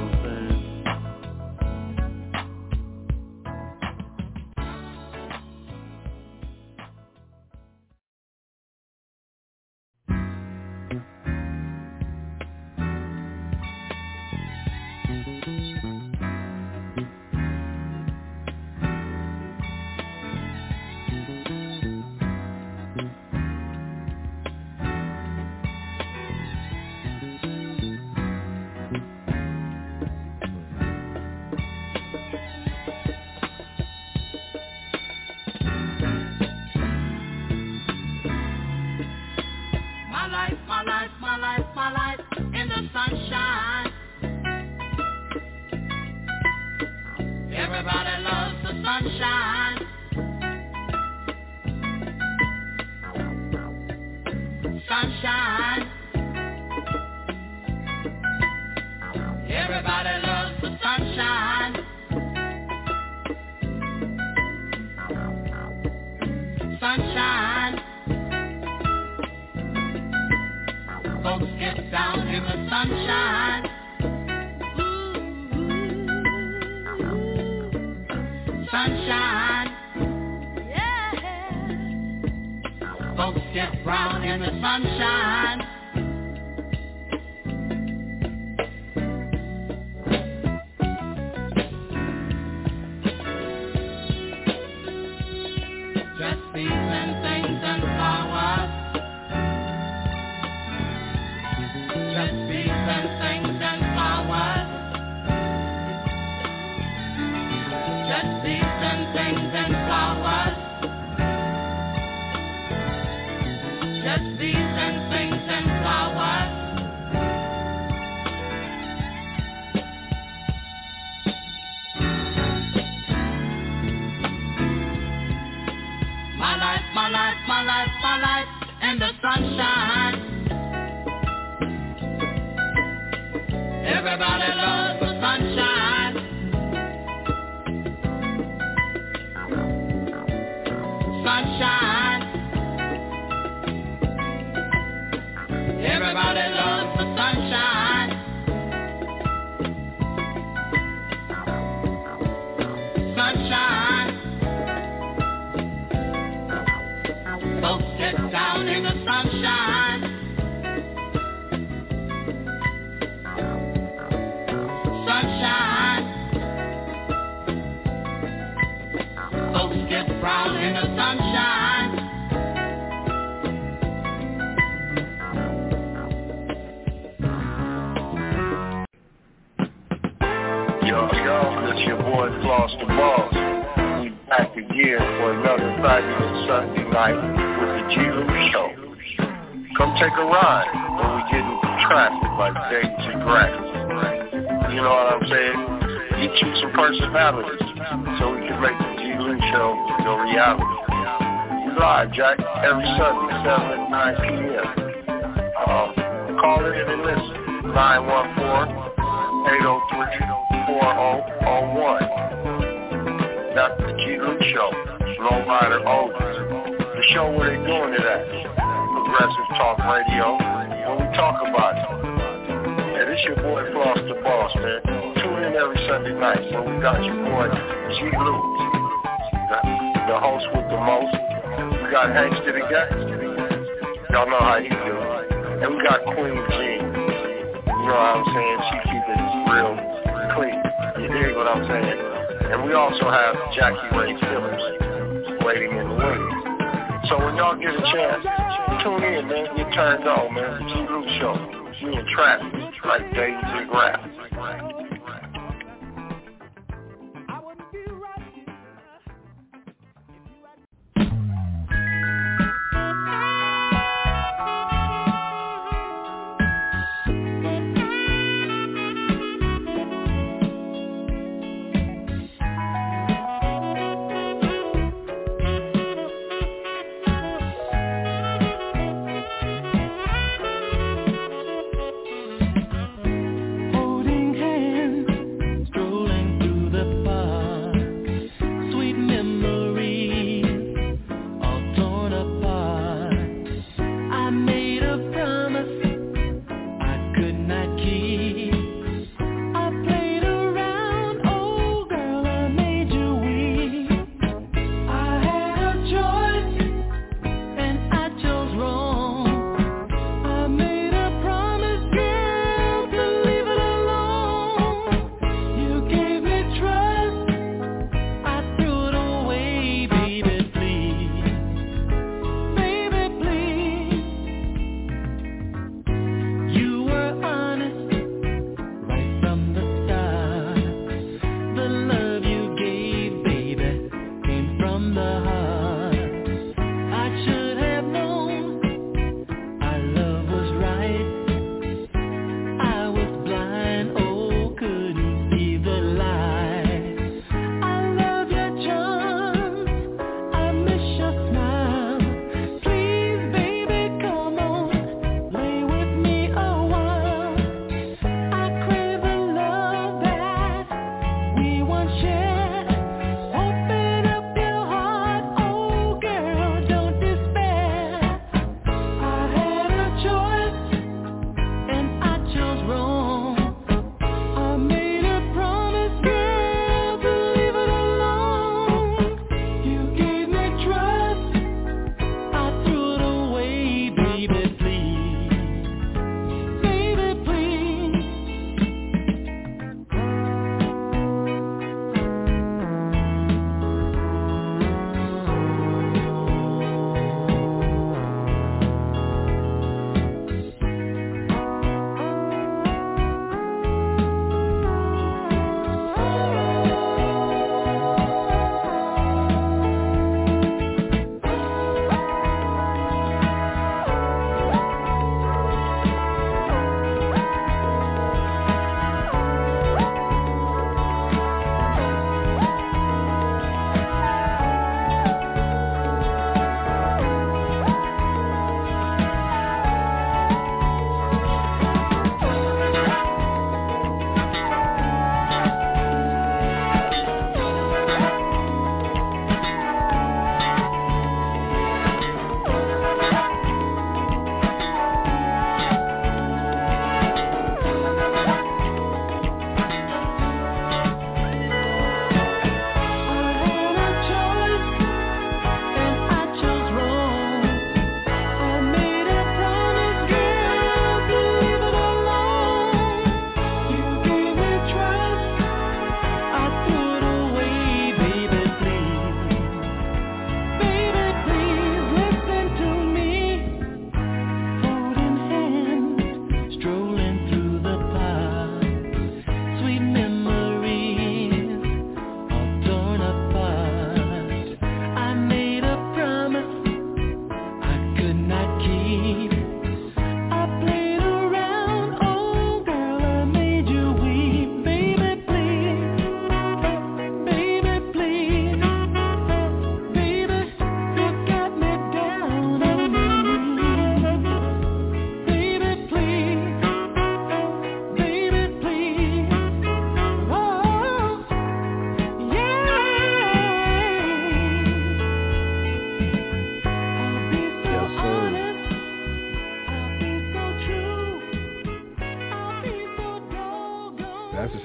Jack, every Sunday, 7 and 9 p.m. Call in and listen. 914-803-4001. That's the G. Lou Show. Low Rider Oldies. The show where they doing it at. Progressive Talk Radio. When we talk about it. Yeah, this your boy Floss the Boss, man. Tune in every Sunday night. So we got your boy G. Lou, the host with the most. We got Hangster the Guy. Y'all know how he do. And we got Queen Jean. You know what I'm saying? She keep it real clean. You dig what I'm saying? And we also have Jackie Ray Phillips waiting in the wings. So when y'all get a chance, tune in, man. Get turned on, man. The G. Lou Show. You in traffic, like Daisy and Grass.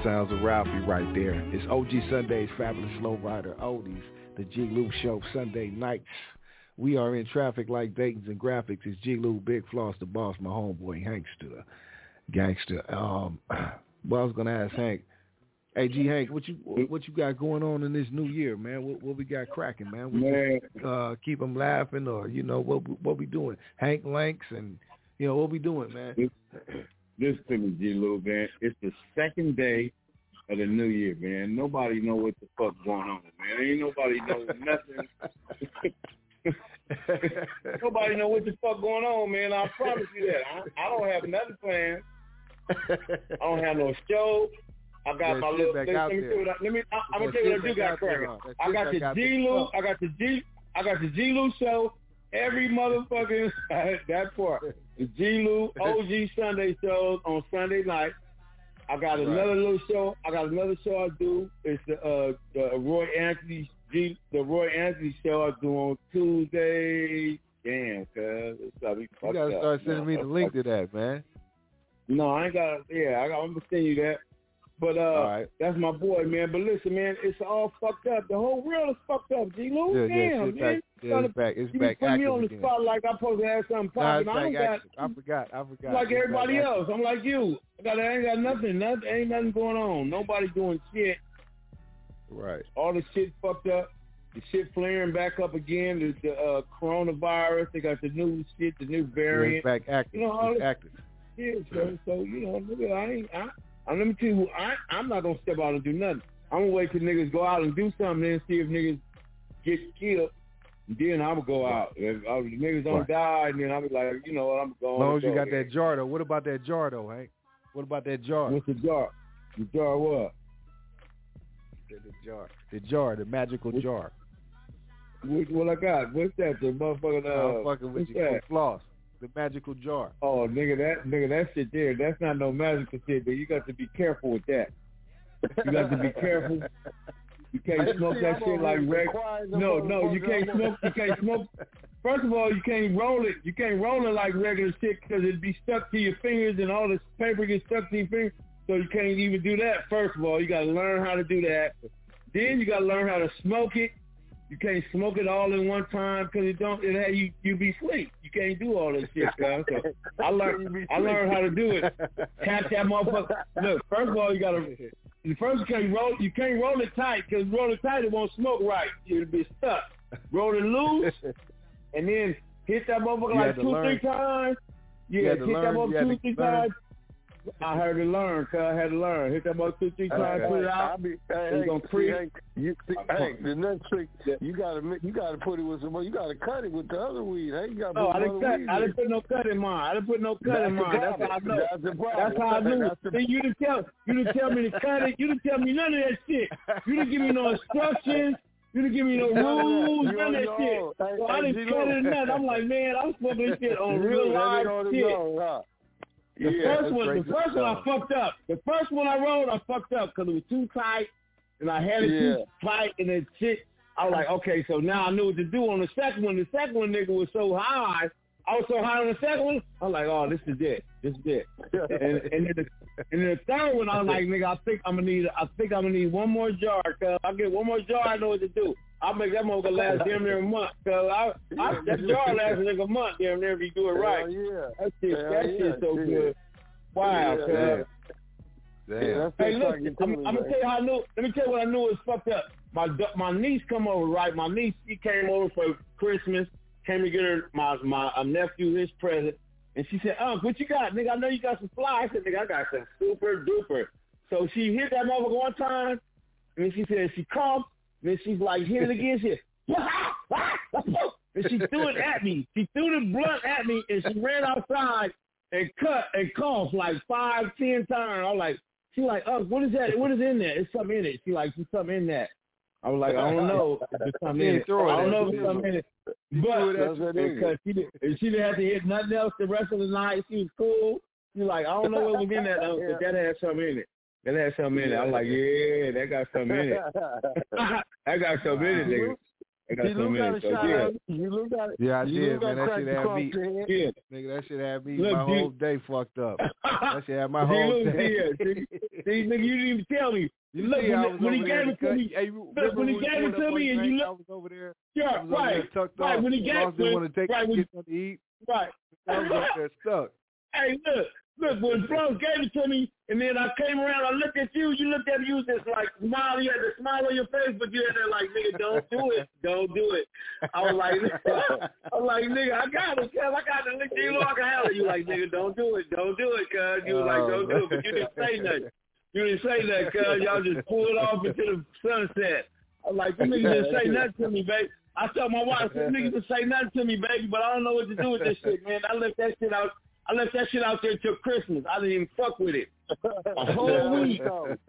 sounds of Ralphie right there. It's OG Sundays, Fabulous Lowrider Oldies, the G. Lou Show, Sunday nights. We are in traffic like Dayton's and Graphics. It's G. Lou, Big Floss, the boss, my homeboy, Hankster, gangster. Well, I was gonna ask Hank. Hey, G. Hank, what you got going on in this new year, man? What we got cracking, man? We just, keep them laughing, or what we doing? Hank Lanks, and what we doing, man? Listen to me, G. Lou, man. It's the second day of the new year, man. Nobody know what the fuck going on, man. Ain't nobody know nothing. Nobody know what the fuck going on, man. I promise you that. I don't have nothing planned. I don't have no show. I got my little thing. I'm gonna tell you what I do got cracking. I got the G. Lou. I got the G. Lou show every motherfucking that part. The G. Lou OG Sunday shows on Sunday night. I got another little show. I I do. It's the Roy Anthony show I do on Tuesday. Damn, cuz. You gotta start sending me the link to that, man. No, I ain't got. Yeah, I'm gonna send you that. But that's my boy, man. But listen, man, it's all fucked up. The whole world is fucked up, G. Lou. Damn, man. It's back. You put me on the spot like I'm supposed to have something popping. I forgot. Like everybody else. I'm like you. I ain't got nothing. Ain't nothing going on. Nobody doing shit. Right. All the shit fucked up. The shit flaring back up again. There's the coronavirus. They got the new shit, the new variant. It's back active. All active. Yeah, so nigga, let me tell you, I'm not gonna step out and do nothing. I'm gonna wait till niggas go out and do something and see if niggas get killed. And then I'm gonna go out. If the niggas don't die, and then I'll be like, you know what, I'm going. As long as you got that jar though. What about that jar though, Hank? What about that jar? What's the jar? The jar what? The jar, the magical jar. What I got? What's that? The motherfucking I'm fucking with you. Floss. The magical jar. Oh, nigga, that shit there, that's not no magical shit, but you got to be careful with that. You got to be careful. You can't smoke that shit like regular. No, you can't smoke. First of all, you can't roll it. You can't roll it like regular shit because it'd be stuck to your fingers and all this paper gets stuck to your fingers. So you can't even do that. First of all, you got to learn how to do that. Then you got to learn how to smoke it. You can't smoke it all in one time because it had you be asleep. You can't do all this shit, guys. So I learned how to do it. Tap that motherfucker. Look, first of all, you can't roll it tight because roll it tight it won't smoke right. It'll be stuck. Roll it loose and then hit that motherfucker like 2-3 times. Yeah, hit that motherfucker 2-3 times. I had to learn, cuz I had to learn. Hit that motherfucker 2-3 times, put it out. The next trick, you gotta put it with some. You gotta cut it with the other weed. Hey, you gotta I didn't put no cut in mine. That's how I know. That's how I knew. See, you didn't tell me to cut it. You didn't tell me none of that shit. You didn't give me no instructions. You didn't give me no rules, none of that shit. So I didn't cut it or nothing. I'm like, man, I'm smoking this shit on real live shit. The first one I fucked up. The first one I rolled, I fucked up because it was too tight, and I had it too tight, and then shit. I was like, okay, so now I knew what to do on the second one. The second one, nigga, was so high. I was so high on the second one. I'm like, oh, this is it. And then the third one, I was like, nigga, I think I'm gonna need one more jar. Cause I get one more jar, I know what to do. I'll make that motherfucker last damn near a month. Cause that jar lasts like a month damn near if you do it right. That shit's so good. Wow, cuz. Hey, look, I'm gonna tell you how I knew. Let me tell you what I knew was fucked up. My niece come over, right? My niece, she came over for Christmas. Came to get her my nephew his present, and she said, what you got, nigga? I know you got some fly. I said, nigga, I got some super duper. So she hit that motherfucker one time, and then she said she coughed, and then she's like, hit it again. She said, and she threw it at me. She threw the blunt at me, and she ran outside and cut and coughed like 5-10 times. I'm like, she like, what is that? What is in there? It's something in it. She like, there's something in that. I was like, I don't know if there's something in it. I don't know if there's something in it. But because she didn't have to hit nothing else the rest of the night. She was cool. She was like, I don't know what was in that, but that had something in it. That had something in it. I was like, yeah, that got something in it. That got something in it, nigga. I got some minutes. Yeah, I did, man. That shit had me. Yeah. Nigga, that shit had me my whole day fucked up. That shit had my whole day. See, nigga, you didn't even tell me. Look, when he gave it to me, when he gave it to me, and you look, I was over there. Yeah, right. Right. When he gave it to me, right. I was up there stuck. Hey, look, when Flows gave it to me, and then I came around, I looked at you, you looked at me, you was just like, smile, you had the smile on your face, but you had that like, nigga, don't do it. I was like, nigga, I got it, cuz, I got the lick you like I have it. You like, nigga, don't do it, cuz. You was like, don't do it, but you didn't say nothing. You didn't say that, cuz. Y'all just pulled off into the sunset. I was like, this nigga didn't say nothing to me, baby. I told my wife, this nigga didn't say nothing to me, baby, but I don't know what to do with this shit, man. I left that shit out there till Christmas. I didn't even fuck with it. A whole week.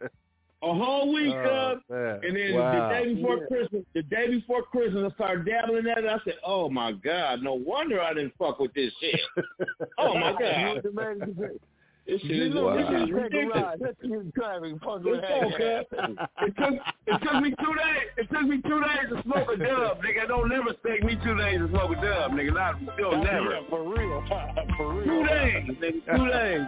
And then the day before Christmas, I started dabbling at it. I said, oh, my God, no wonder I didn't fuck with this shit. Oh, my God. This shit is ridiculous. It took me 2 days. It took me 2 days to smoke a dub, nigga. Don't never take me 2 days to smoke a dub, nigga. Not still never. Yeah, for real. 2 days, nigga. 2 days.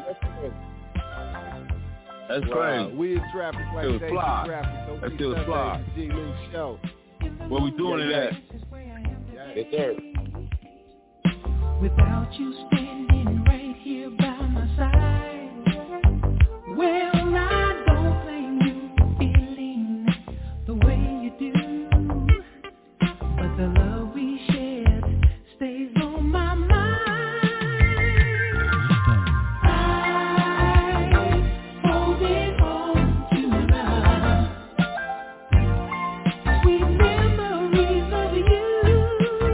That's crazy. We in traffic like that. That's still fly. G-Lou Show. Where we doing it at? Yes, sir. Without you standing right here by my side. Well, I don't blame you for feeling the way you do, but the love we shared stays on my mind. I'm holding on to love, sweet memories of you.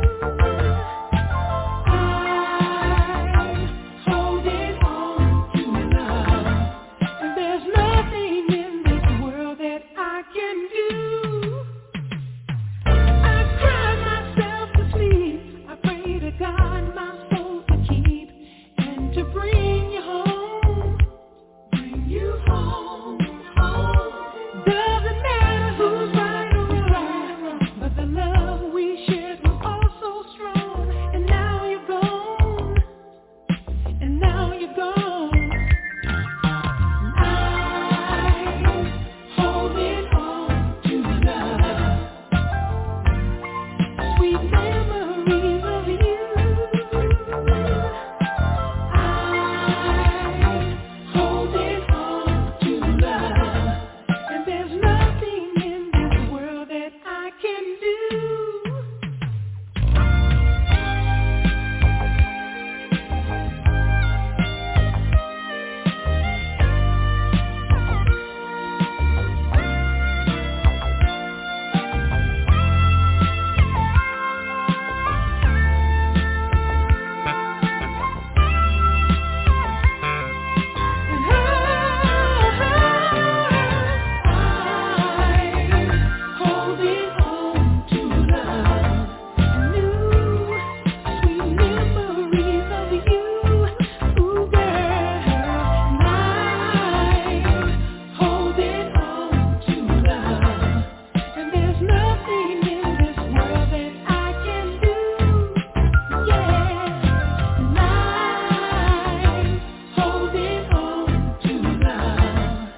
I'm holding on to love. There's nothing in this world that I can do. I cry myself to sleep. I pray to God my soul to keep and to bring you home. Doesn't matter who's right or wrong, but the love we shared was all so strong. And now you're gone. And now you're gone. Holding on to love, sweet memories of you. I'm holding on to love, and there's nothing in this world that I can do. Holding on to love, new sweet memories of you, ooh girl. I'm holding on to love, and there's nothing in this world that I can do. Yeah, I'm holding on to love,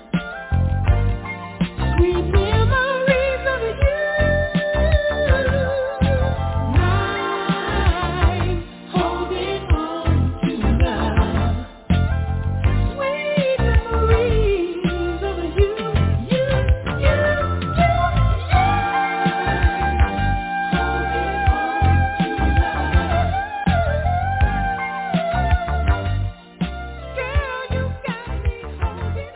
sweet memories of you. I'm holding on to love, sweet memories of you. Girl, you got me holding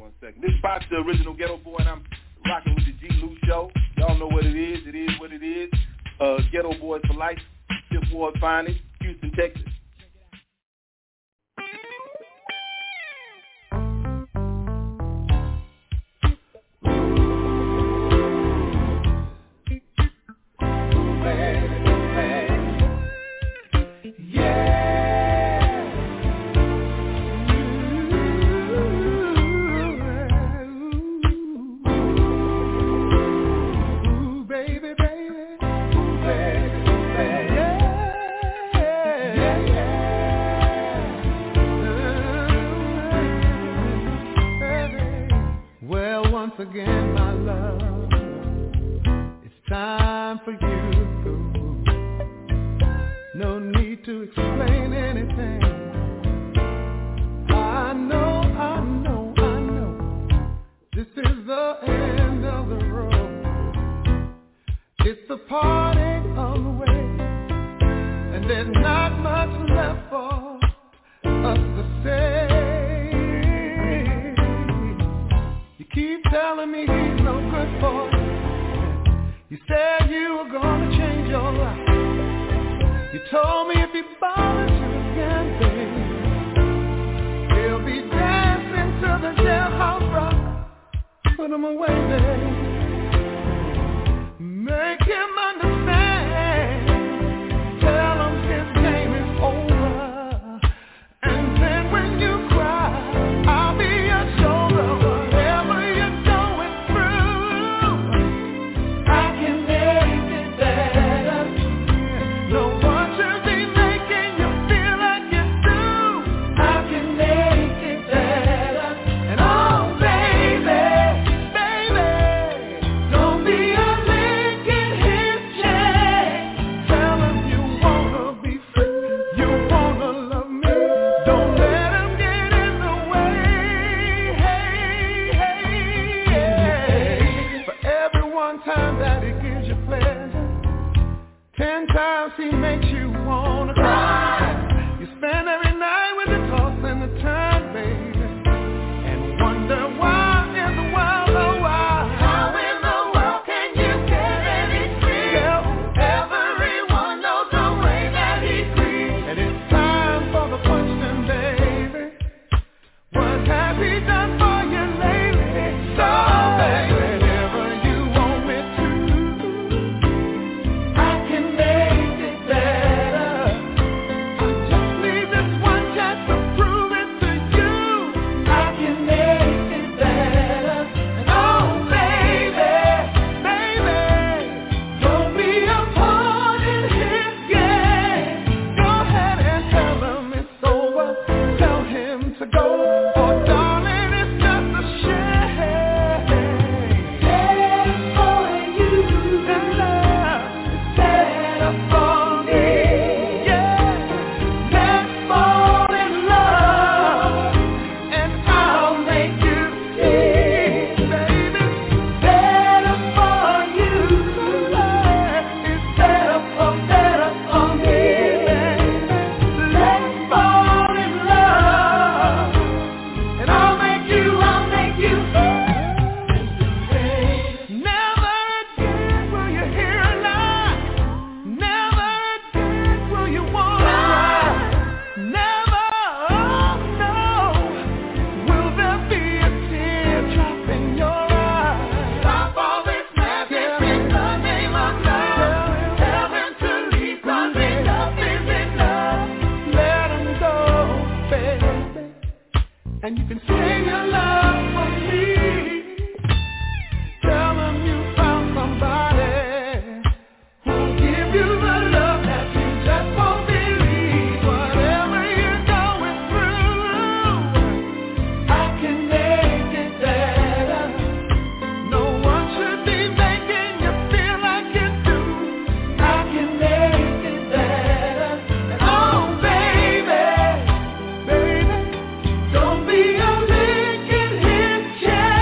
1 second. This is Box, the original Ghetto Boy, and I'm rocking with the G. Lou Show. Y'all know what it is. It is what it is. Ghetto Boys for life. Fifth Ward Finest, Houston, Texas. Again, my love, it's time for you to go. No need to explain anything. I know, this is the end of the road. It's the parting on the way, and there's not much left for us to say. Keep telling me he's no good for you. You said you were gonna change your life. You told me if he bothers you again, baby, he'll be dancing to the jailhouse rock. Put him away, baby. Make him understand. Tell him his game is over. And then when you cry, I'll be your shoulder. He makes you wanna cry. You spend every night with the toss and the turn, baby, and wonder why in the world, oh why. How in the world can you get any free? Everyone knows the way that he creeps. And it's time for the question, baby. What has he done for you lately? So, baby, whenever you want me to, I can make and you can say your love for me. Tell them you found somebody who'll give you the love that you just won't believe. Whatever you're going through, I can make it better. No one should be making you feel like you do. I can make it better. And oh baby, baby, don't be a lick in his chair.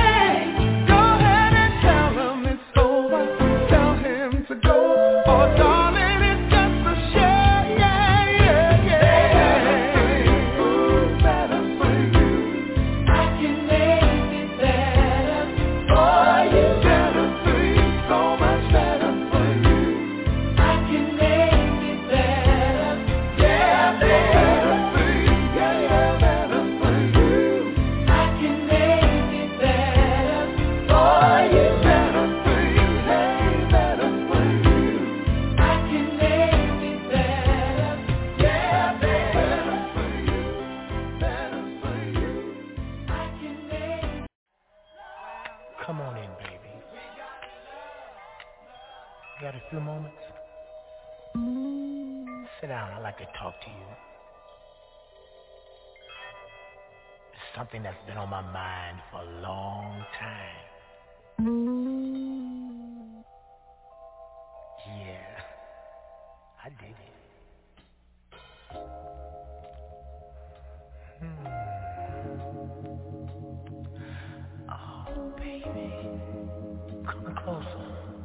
got a few moments? Sit down. I'd like to talk to you. It's something that's been on my mind for a long time. Yeah, I did it. Oh, baby, come closer.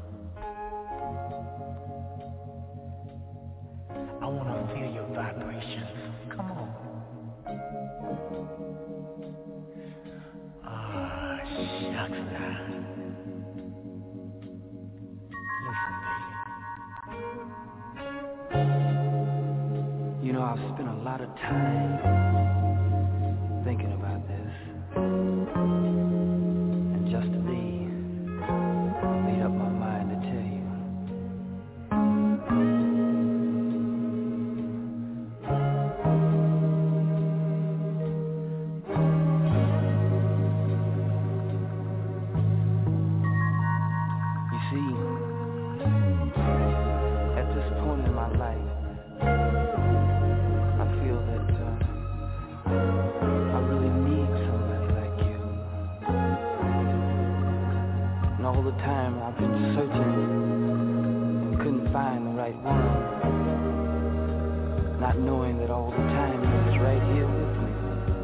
I want to feel your vibrations. Come on. Ah, shucks now. You know, I've spent a lot of time thinking about this. And just to be, made up my mind to tell you. You see, at this point in my life, I feel that I really need somebody like you. And all the time I've been searching and couldn't find the right one, not knowing that all the time he was right here with me.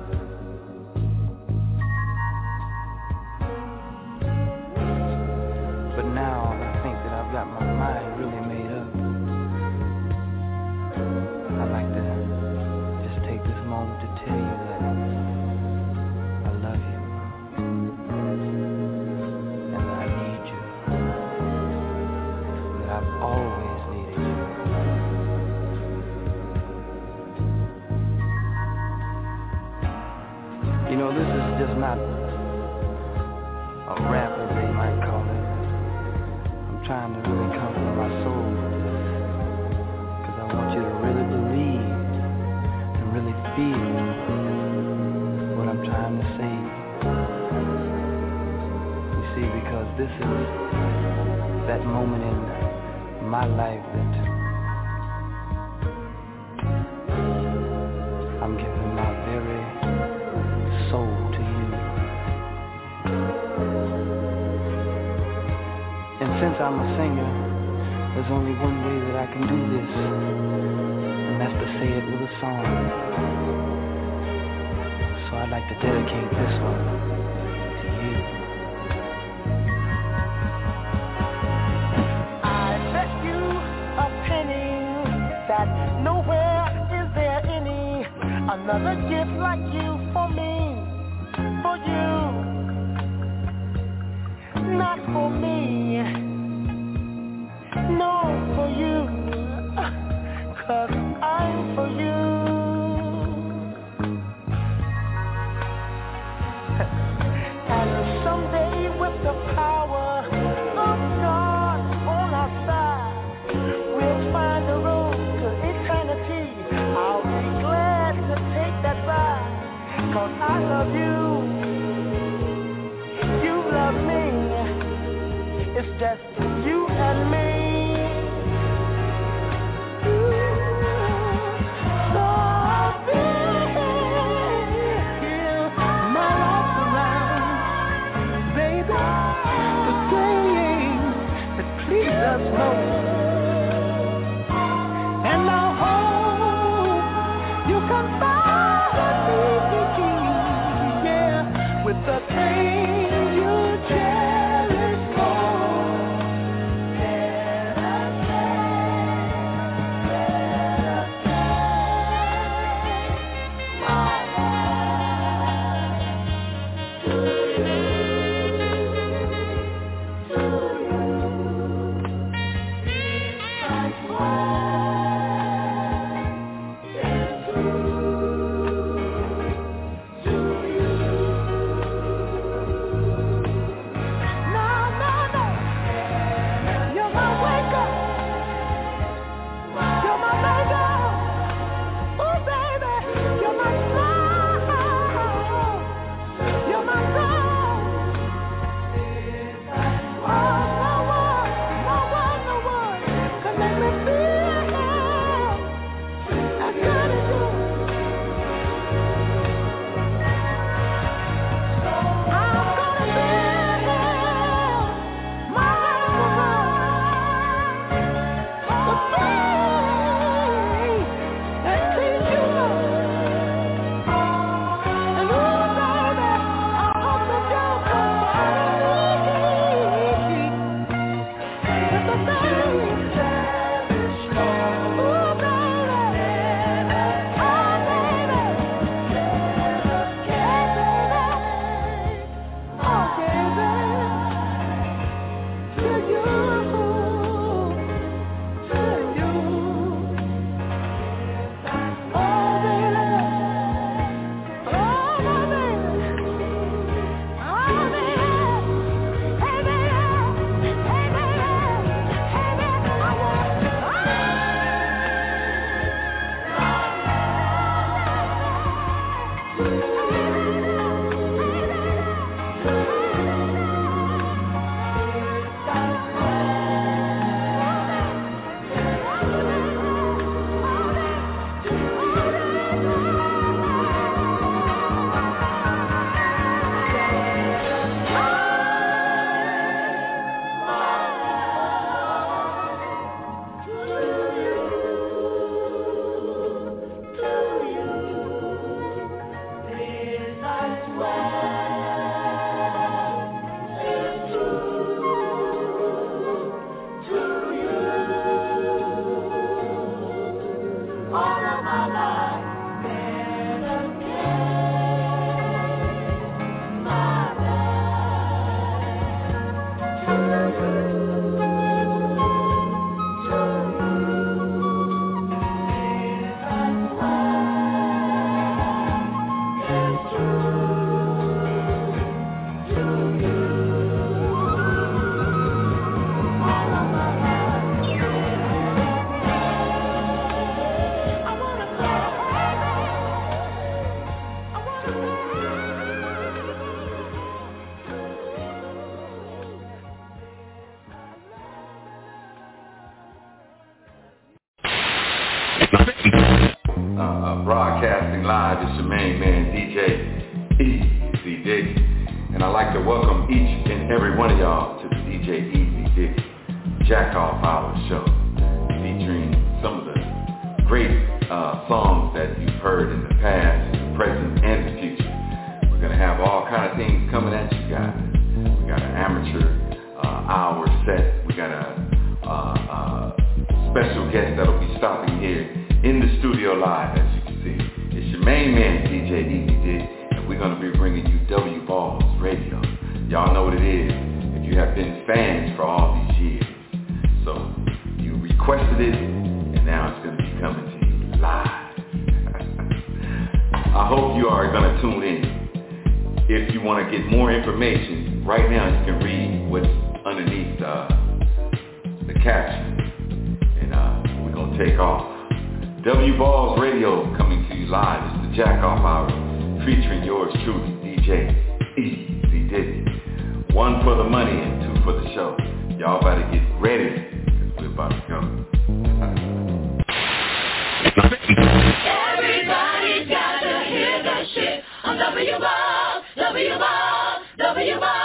But now I think that I've got my mind really made up. I'd like to just take this moment to tell you that I love you and that I need you, that I've always needed you. You know, this is just not a rap, as they might call it. I'm trying to really comfort my soul with this, because I want you to really believe and really feel what I'm trying to say. You see, because this is that moment in my life that I'm giving my very soul to you. And since I'm a singer, there's only one way that I can do this, and that's to say it with a song. So I'd like to dedicate this one to you. I bet you a penny that nowhere is there any another gift like you for me, for you, not for me, no, for you, 'cause I'm for you. And someday with the power of God on our side, we'll find the road to eternity. I'll be glad to take that ride, 'cause I love you, you love me, it's just you and me. So I'll build my life around, baby, the things that please us most. And I hope you can find me, yeah, with the things you cherish most. Yeah. I'd like to welcome each and every one of y'all to the DJ Easy Diddy Jack Off Hour show, featuring some of the great songs that you've heard in the past, the present, and the future. We're going to have all kind of things coming at you guys. We got an amateur hour set. We got a special guest that'll be stopping here in the studio live, as you can see. It's your main man, DJ Easy Diddy, and we're going to be bringing you W Balls Radio. Y'all know what it is if you have been fans for all these years. So you requested it, and now it's going to be coming to you live. I hope you are going to tune in. If you want to get more information, right now you can read what's underneath the caption, and we're going to take off. W Balls Radio coming to you live. It's the Jack Off Hour, featuring yours truly, DJ Easy Diddy. One for the money and two for the show. Y'all better get ready, because we're about to go. Everybody's got to hear the shit on W Balls, W Balls, W Balls.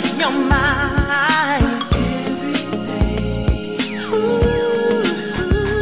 Ooh.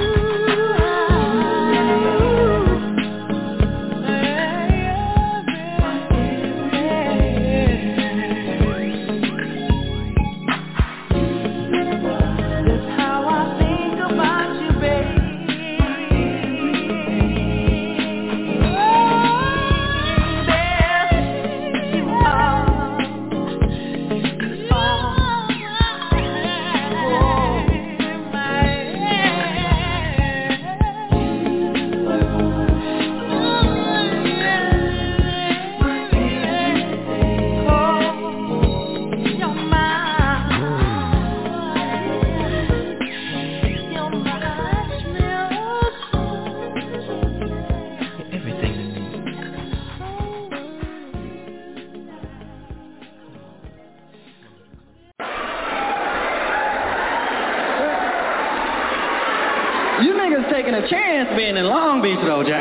taking a chance being in Long Beach, though, Jack.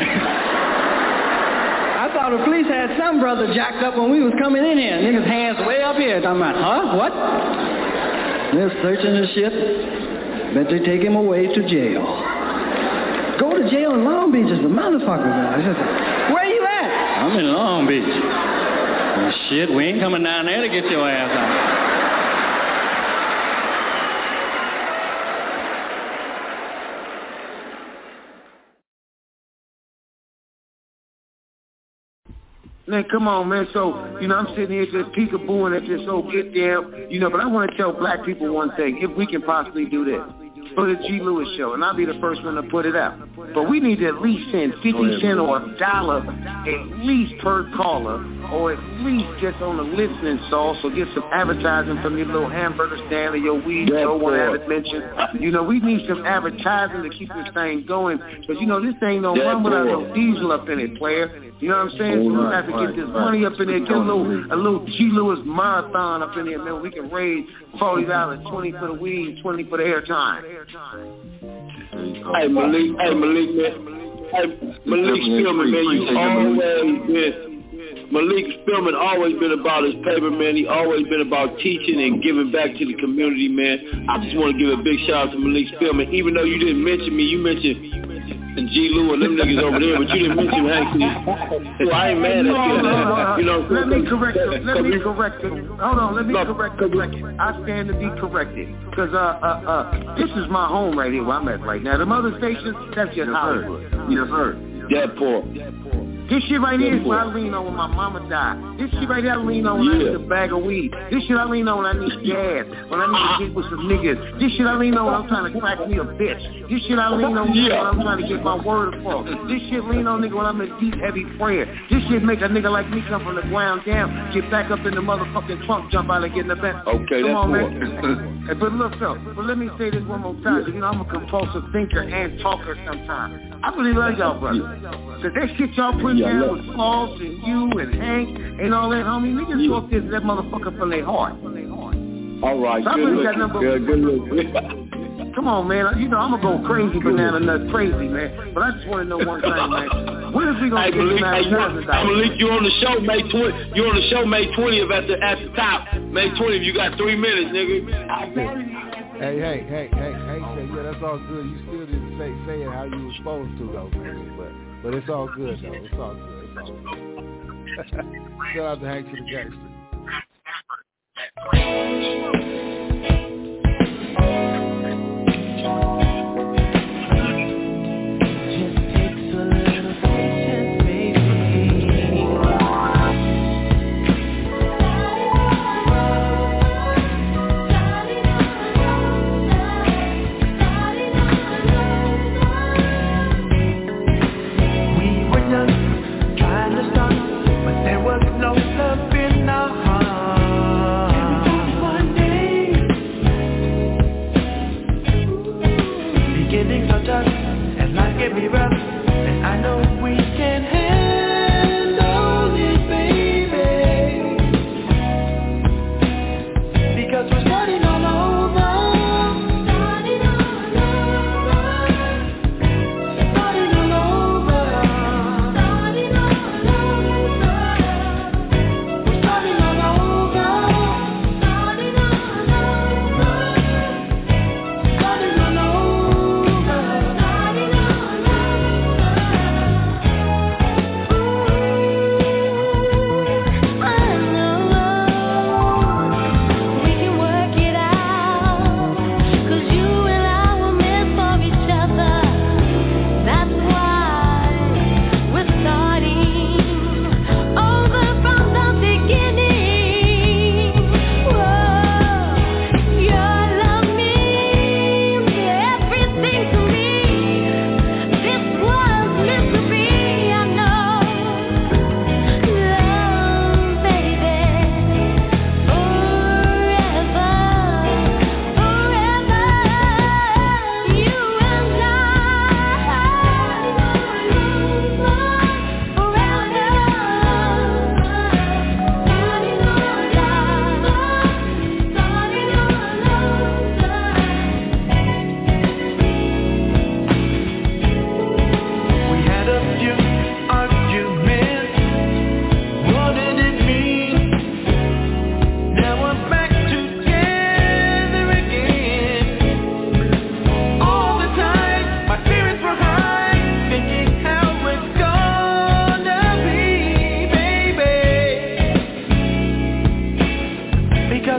I thought the police had some brother jacked up when we was coming in here. Niggas' hands way up here. Talking about, huh? What? They're searching the shit. Bet they take him away to jail. Go to jail in Long Beach is a motherfucker, man. Where you at? I'm in Long Beach. Well, shit, we ain't coming down there to get your ass out. Man, come on, man. So, I'm sitting here just peekabooing at this whole get down, but I want to tell black people one thing. If we can possibly do this, for the G. Lewis Show, and I'll be the first one to put it out. But we need to at least send 50 cents or $1 at least per caller, or at least just on the listening sauce, so get some advertising from your little hamburger stand or your weed show, one I haven't mentioned. We need some advertising to keep this thing going, because, this thing don't run without no diesel up in it, player. You know what I'm saying? So we have to get this money up in there, get a little G. Lewis marathon up in there, man. We can raise $40, 20 for the weed, 20 for the airtime. Hey, Malik, man. Hey, Malik Spillman, man, you always been, Malik Spillman always been about his paper, man. He always been about teaching and giving back to the community, man. I just want to give a big shout out to Malik Spillman. Even though you didn't mention me, you mentioned and G. Lou and them niggas over there, but you didn't mention Hank. So I ain't mad at you. Let me correct it. Hold on, let me correct it. I stand to be corrected. Because this is my home right here where I'm at right now. The other stations, that's just Hollywood. You heard. That poor. This shit right here is what I lean on when my mama died. This shit right here I lean on when I need a bag of weed. This shit I lean on when I need gas, when I need to get with some niggas. This shit I lean on when I'm trying to crack me a bitch. This shit I lean on when I'm trying to get my word across. This shit lean on nigga when I'm in deep, heavy prayer. This shit make a nigga like me come from the ground down, get back up in the motherfucking trunk, jump out and get in the back. Okay, come on, man. But look though, let me say this one more time. I'm a compulsive thinker and talker sometimes. I really love y'all, brother. So that shit y'all put down with Sauce and you and Hank and all that, homie, niggas talk this that motherfucker from their heart. All right, so good look. Come on, man. I'm gonna go crazy, banana nut crazy, man. But I just want to know one thing, man. When is we gonna get Malik, Malik, you on the show May 20th. You on the show May 20th at the top. May 20th. You got 3 minutes, nigga. Hey, yeah, that's all good. You still didn't say it how you were supposed to, though, man. But it's all good, though. It's all good. Shout out to Hank to the Gangster. Trying to start, but there was no love in our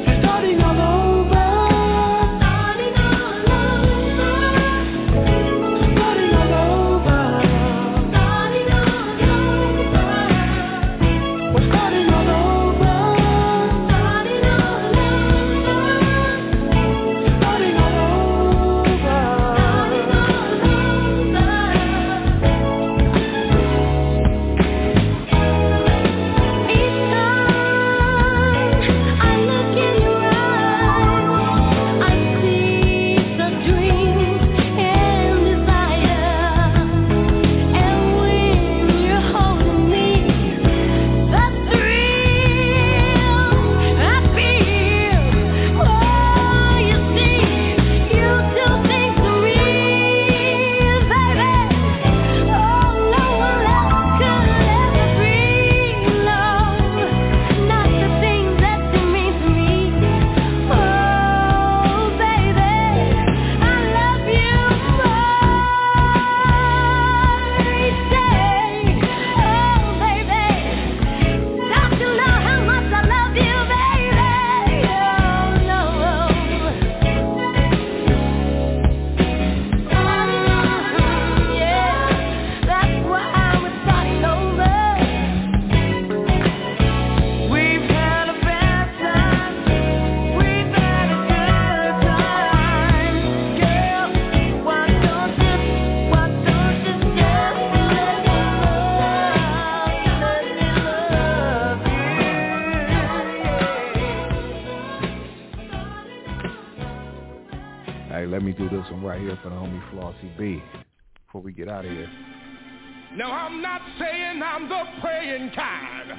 Let me do this one right here for the homie Flossie B before we get out of here. Now, I'm not saying I'm the praying kind,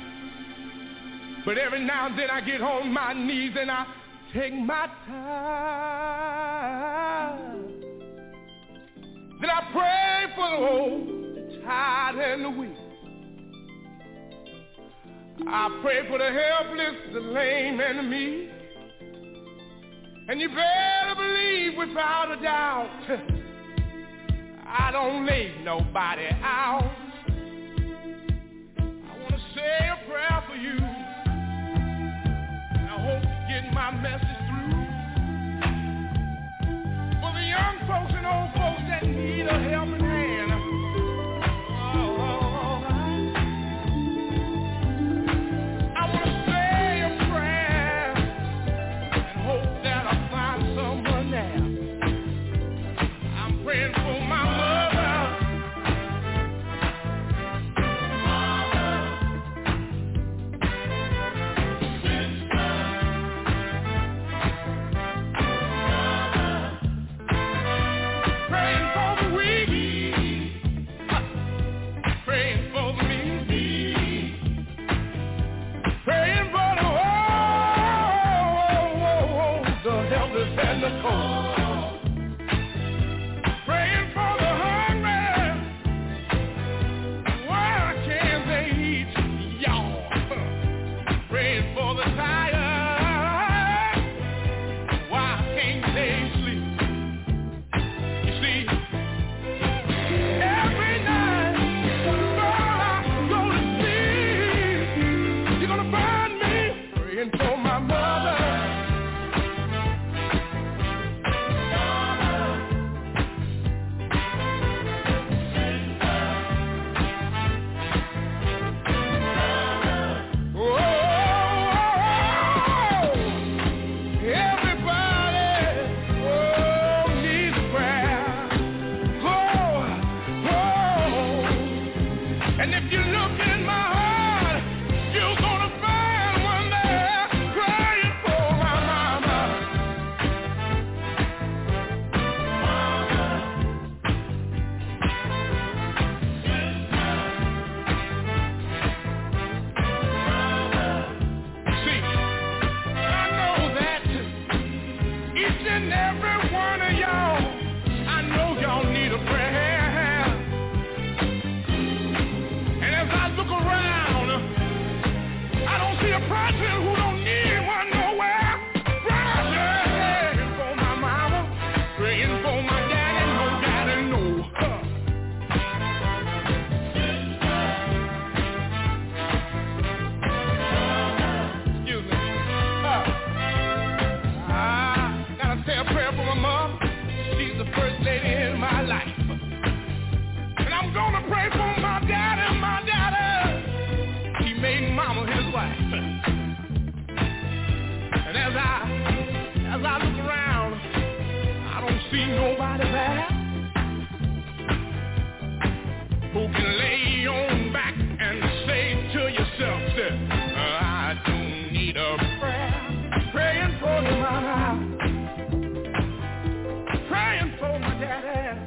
but every now and then I get on my knees and I take my time. Then I pray for the old, the tired and the weak. I pray for the helpless, the lame and the meek. And you better believe without a doubt, I don't lay nobody out. I want to say a prayer for you. I hope you get my message through. For the young folks and old folks that need a helping hand. I want to say a prayer and hope that I find someone there. I'm praying for my see nobody there who can lay on back and say to yourself that I don't need a prayer. Praying for the mama, praying for my daddy.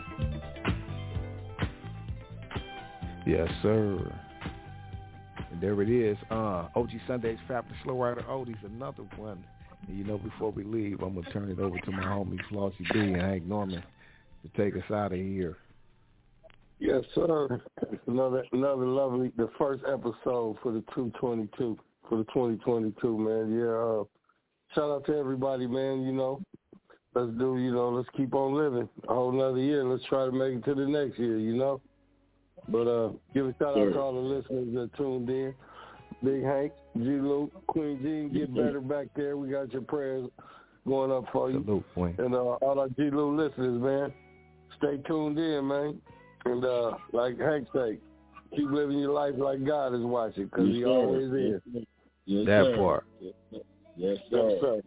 Yes, sir. And there it is. OG Sundays, Fabulous Slow Rider Oldies, another one. And you know, before we leave, I'm going to turn it over to my homie Flossie B and Hank Norman to take us out of here. Yes, sir. Another lovely, the first episode for the 222, for the 2022, man. Yeah, shout out to everybody, man. You know, let's keep on living a whole nother year. Let's try to make it to the next year, you know. But give a shout out to all the listeners that tuned in. Big Hank, G-Luke, Queen Jean, get better back there. We got your prayers going up for you. Salute, and all our G-Luke listeners, man, stay tuned in, man. And like Hank say, keep living your life like God is watching, because he always is. Yes, that sir. part. Yes, sir. Yes, sir.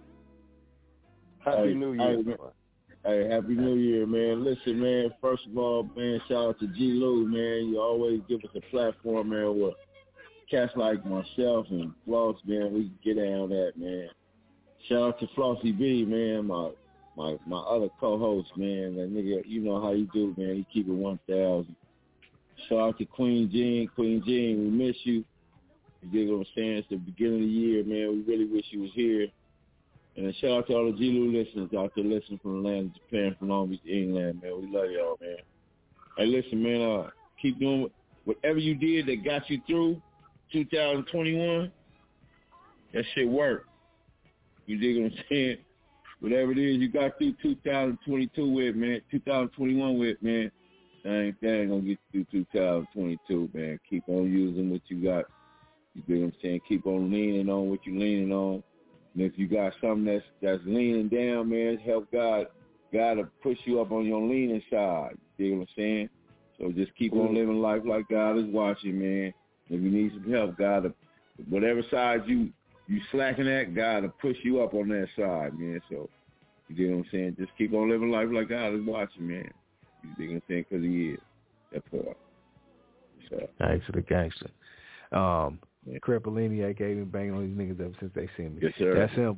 Happy New Year. Hey, Happy New Year, man. Listen, man, first of all, man, shout out to G-Lou, man. You always give us a platform, man, where cats like myself and Floss, man, we can get down that, man. Shout out to Flossie B, man, my other co-host, man. That nigga, you know how you do, man. You keep it 1,000. Shout out to Queen Jean. Queen Jean, we miss you. You dig what I'm saying? It's the beginning of the year, man. We really wish you was here. And shout out to all the G-Lou listeners out there listening from the land of Japan, from Long Beach, England, man. We love y'all, man. Hey, listen, man, keep doing whatever you did that got you through 2021. That shit worked. You dig what I'm saying? Whatever it is you got through 2022 with, man, 2021 with, man, that ain't gonna get you through 2022, man. Keep on using what you got. You dig what I'm saying? Keep on leaning on what you're leaning on. And if you got something that's leaning down, man, help God to push you up on your leaning side. You dig what I'm saying? So just keep on living life like God is watching, man. If you need some help, God, whatever side you slacking at, God will push you up on that side, man. So you dig what I'm saying? Just keep on living life like God is watching, man. You dig what I'm saying? Because he is. That part. So. Thanks to the gangster. Crepolini, aka been banging on these niggas ever since they seen me. Yes, sir. That's him.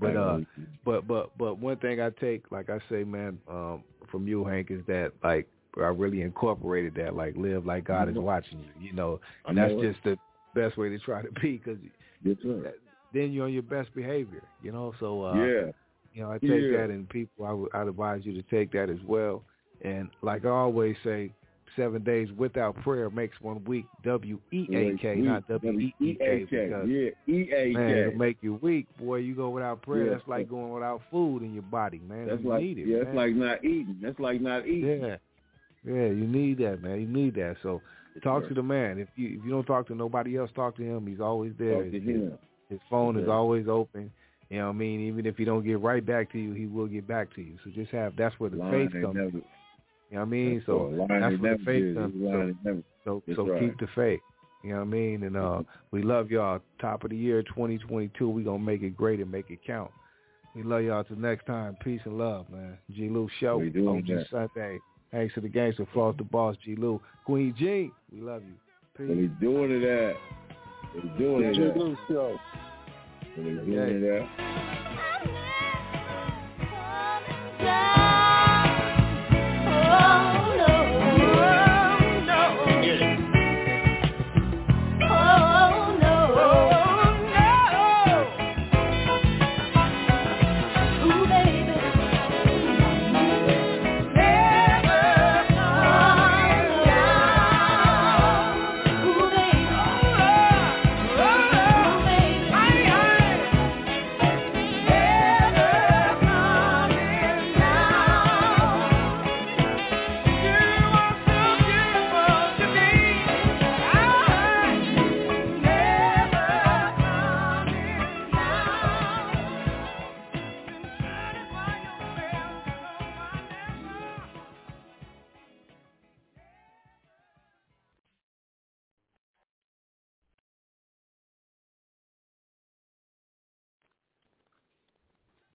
But one thing I take, like I say, man, from you, Hank, is that like I really incorporated that, like live like God is watching you, you know, and that's just the best way to try to be, because then you're on your best behavior, you know. So you know, I take that, and people, I advise you to take that as well. And like I always say, 7 days without prayer makes 1 week. W-E-A-K, not W-E-E-K. Because, man, it'll make you weak. Boy, you go without prayer, that's like going without food in your body, man. That's you like, need it, that's like not eating. That's like not eating. Yeah, you need that, man. You need that. So talk to the man. If you don't talk to nobody else, talk to him. He's always there. His phone is always open. You know what I mean? Even if he don't get right back to you, he will get back to you. So just that's where the faith comes in. You know what I mean? So that's where the faith comes. So keep the faith. You know what I mean? And we love y'all. Top of the year 2022. We going to make it great and make it count. We love y'all till next time. Peace and love, man. G-Lou Show. OG Sunday. Thanks to the gangster, Floss the Boss, G-Lou. Queen Jean, we love you. Peace. What he doing to that? What he doing to that? G-Lou Show. What he doing to that?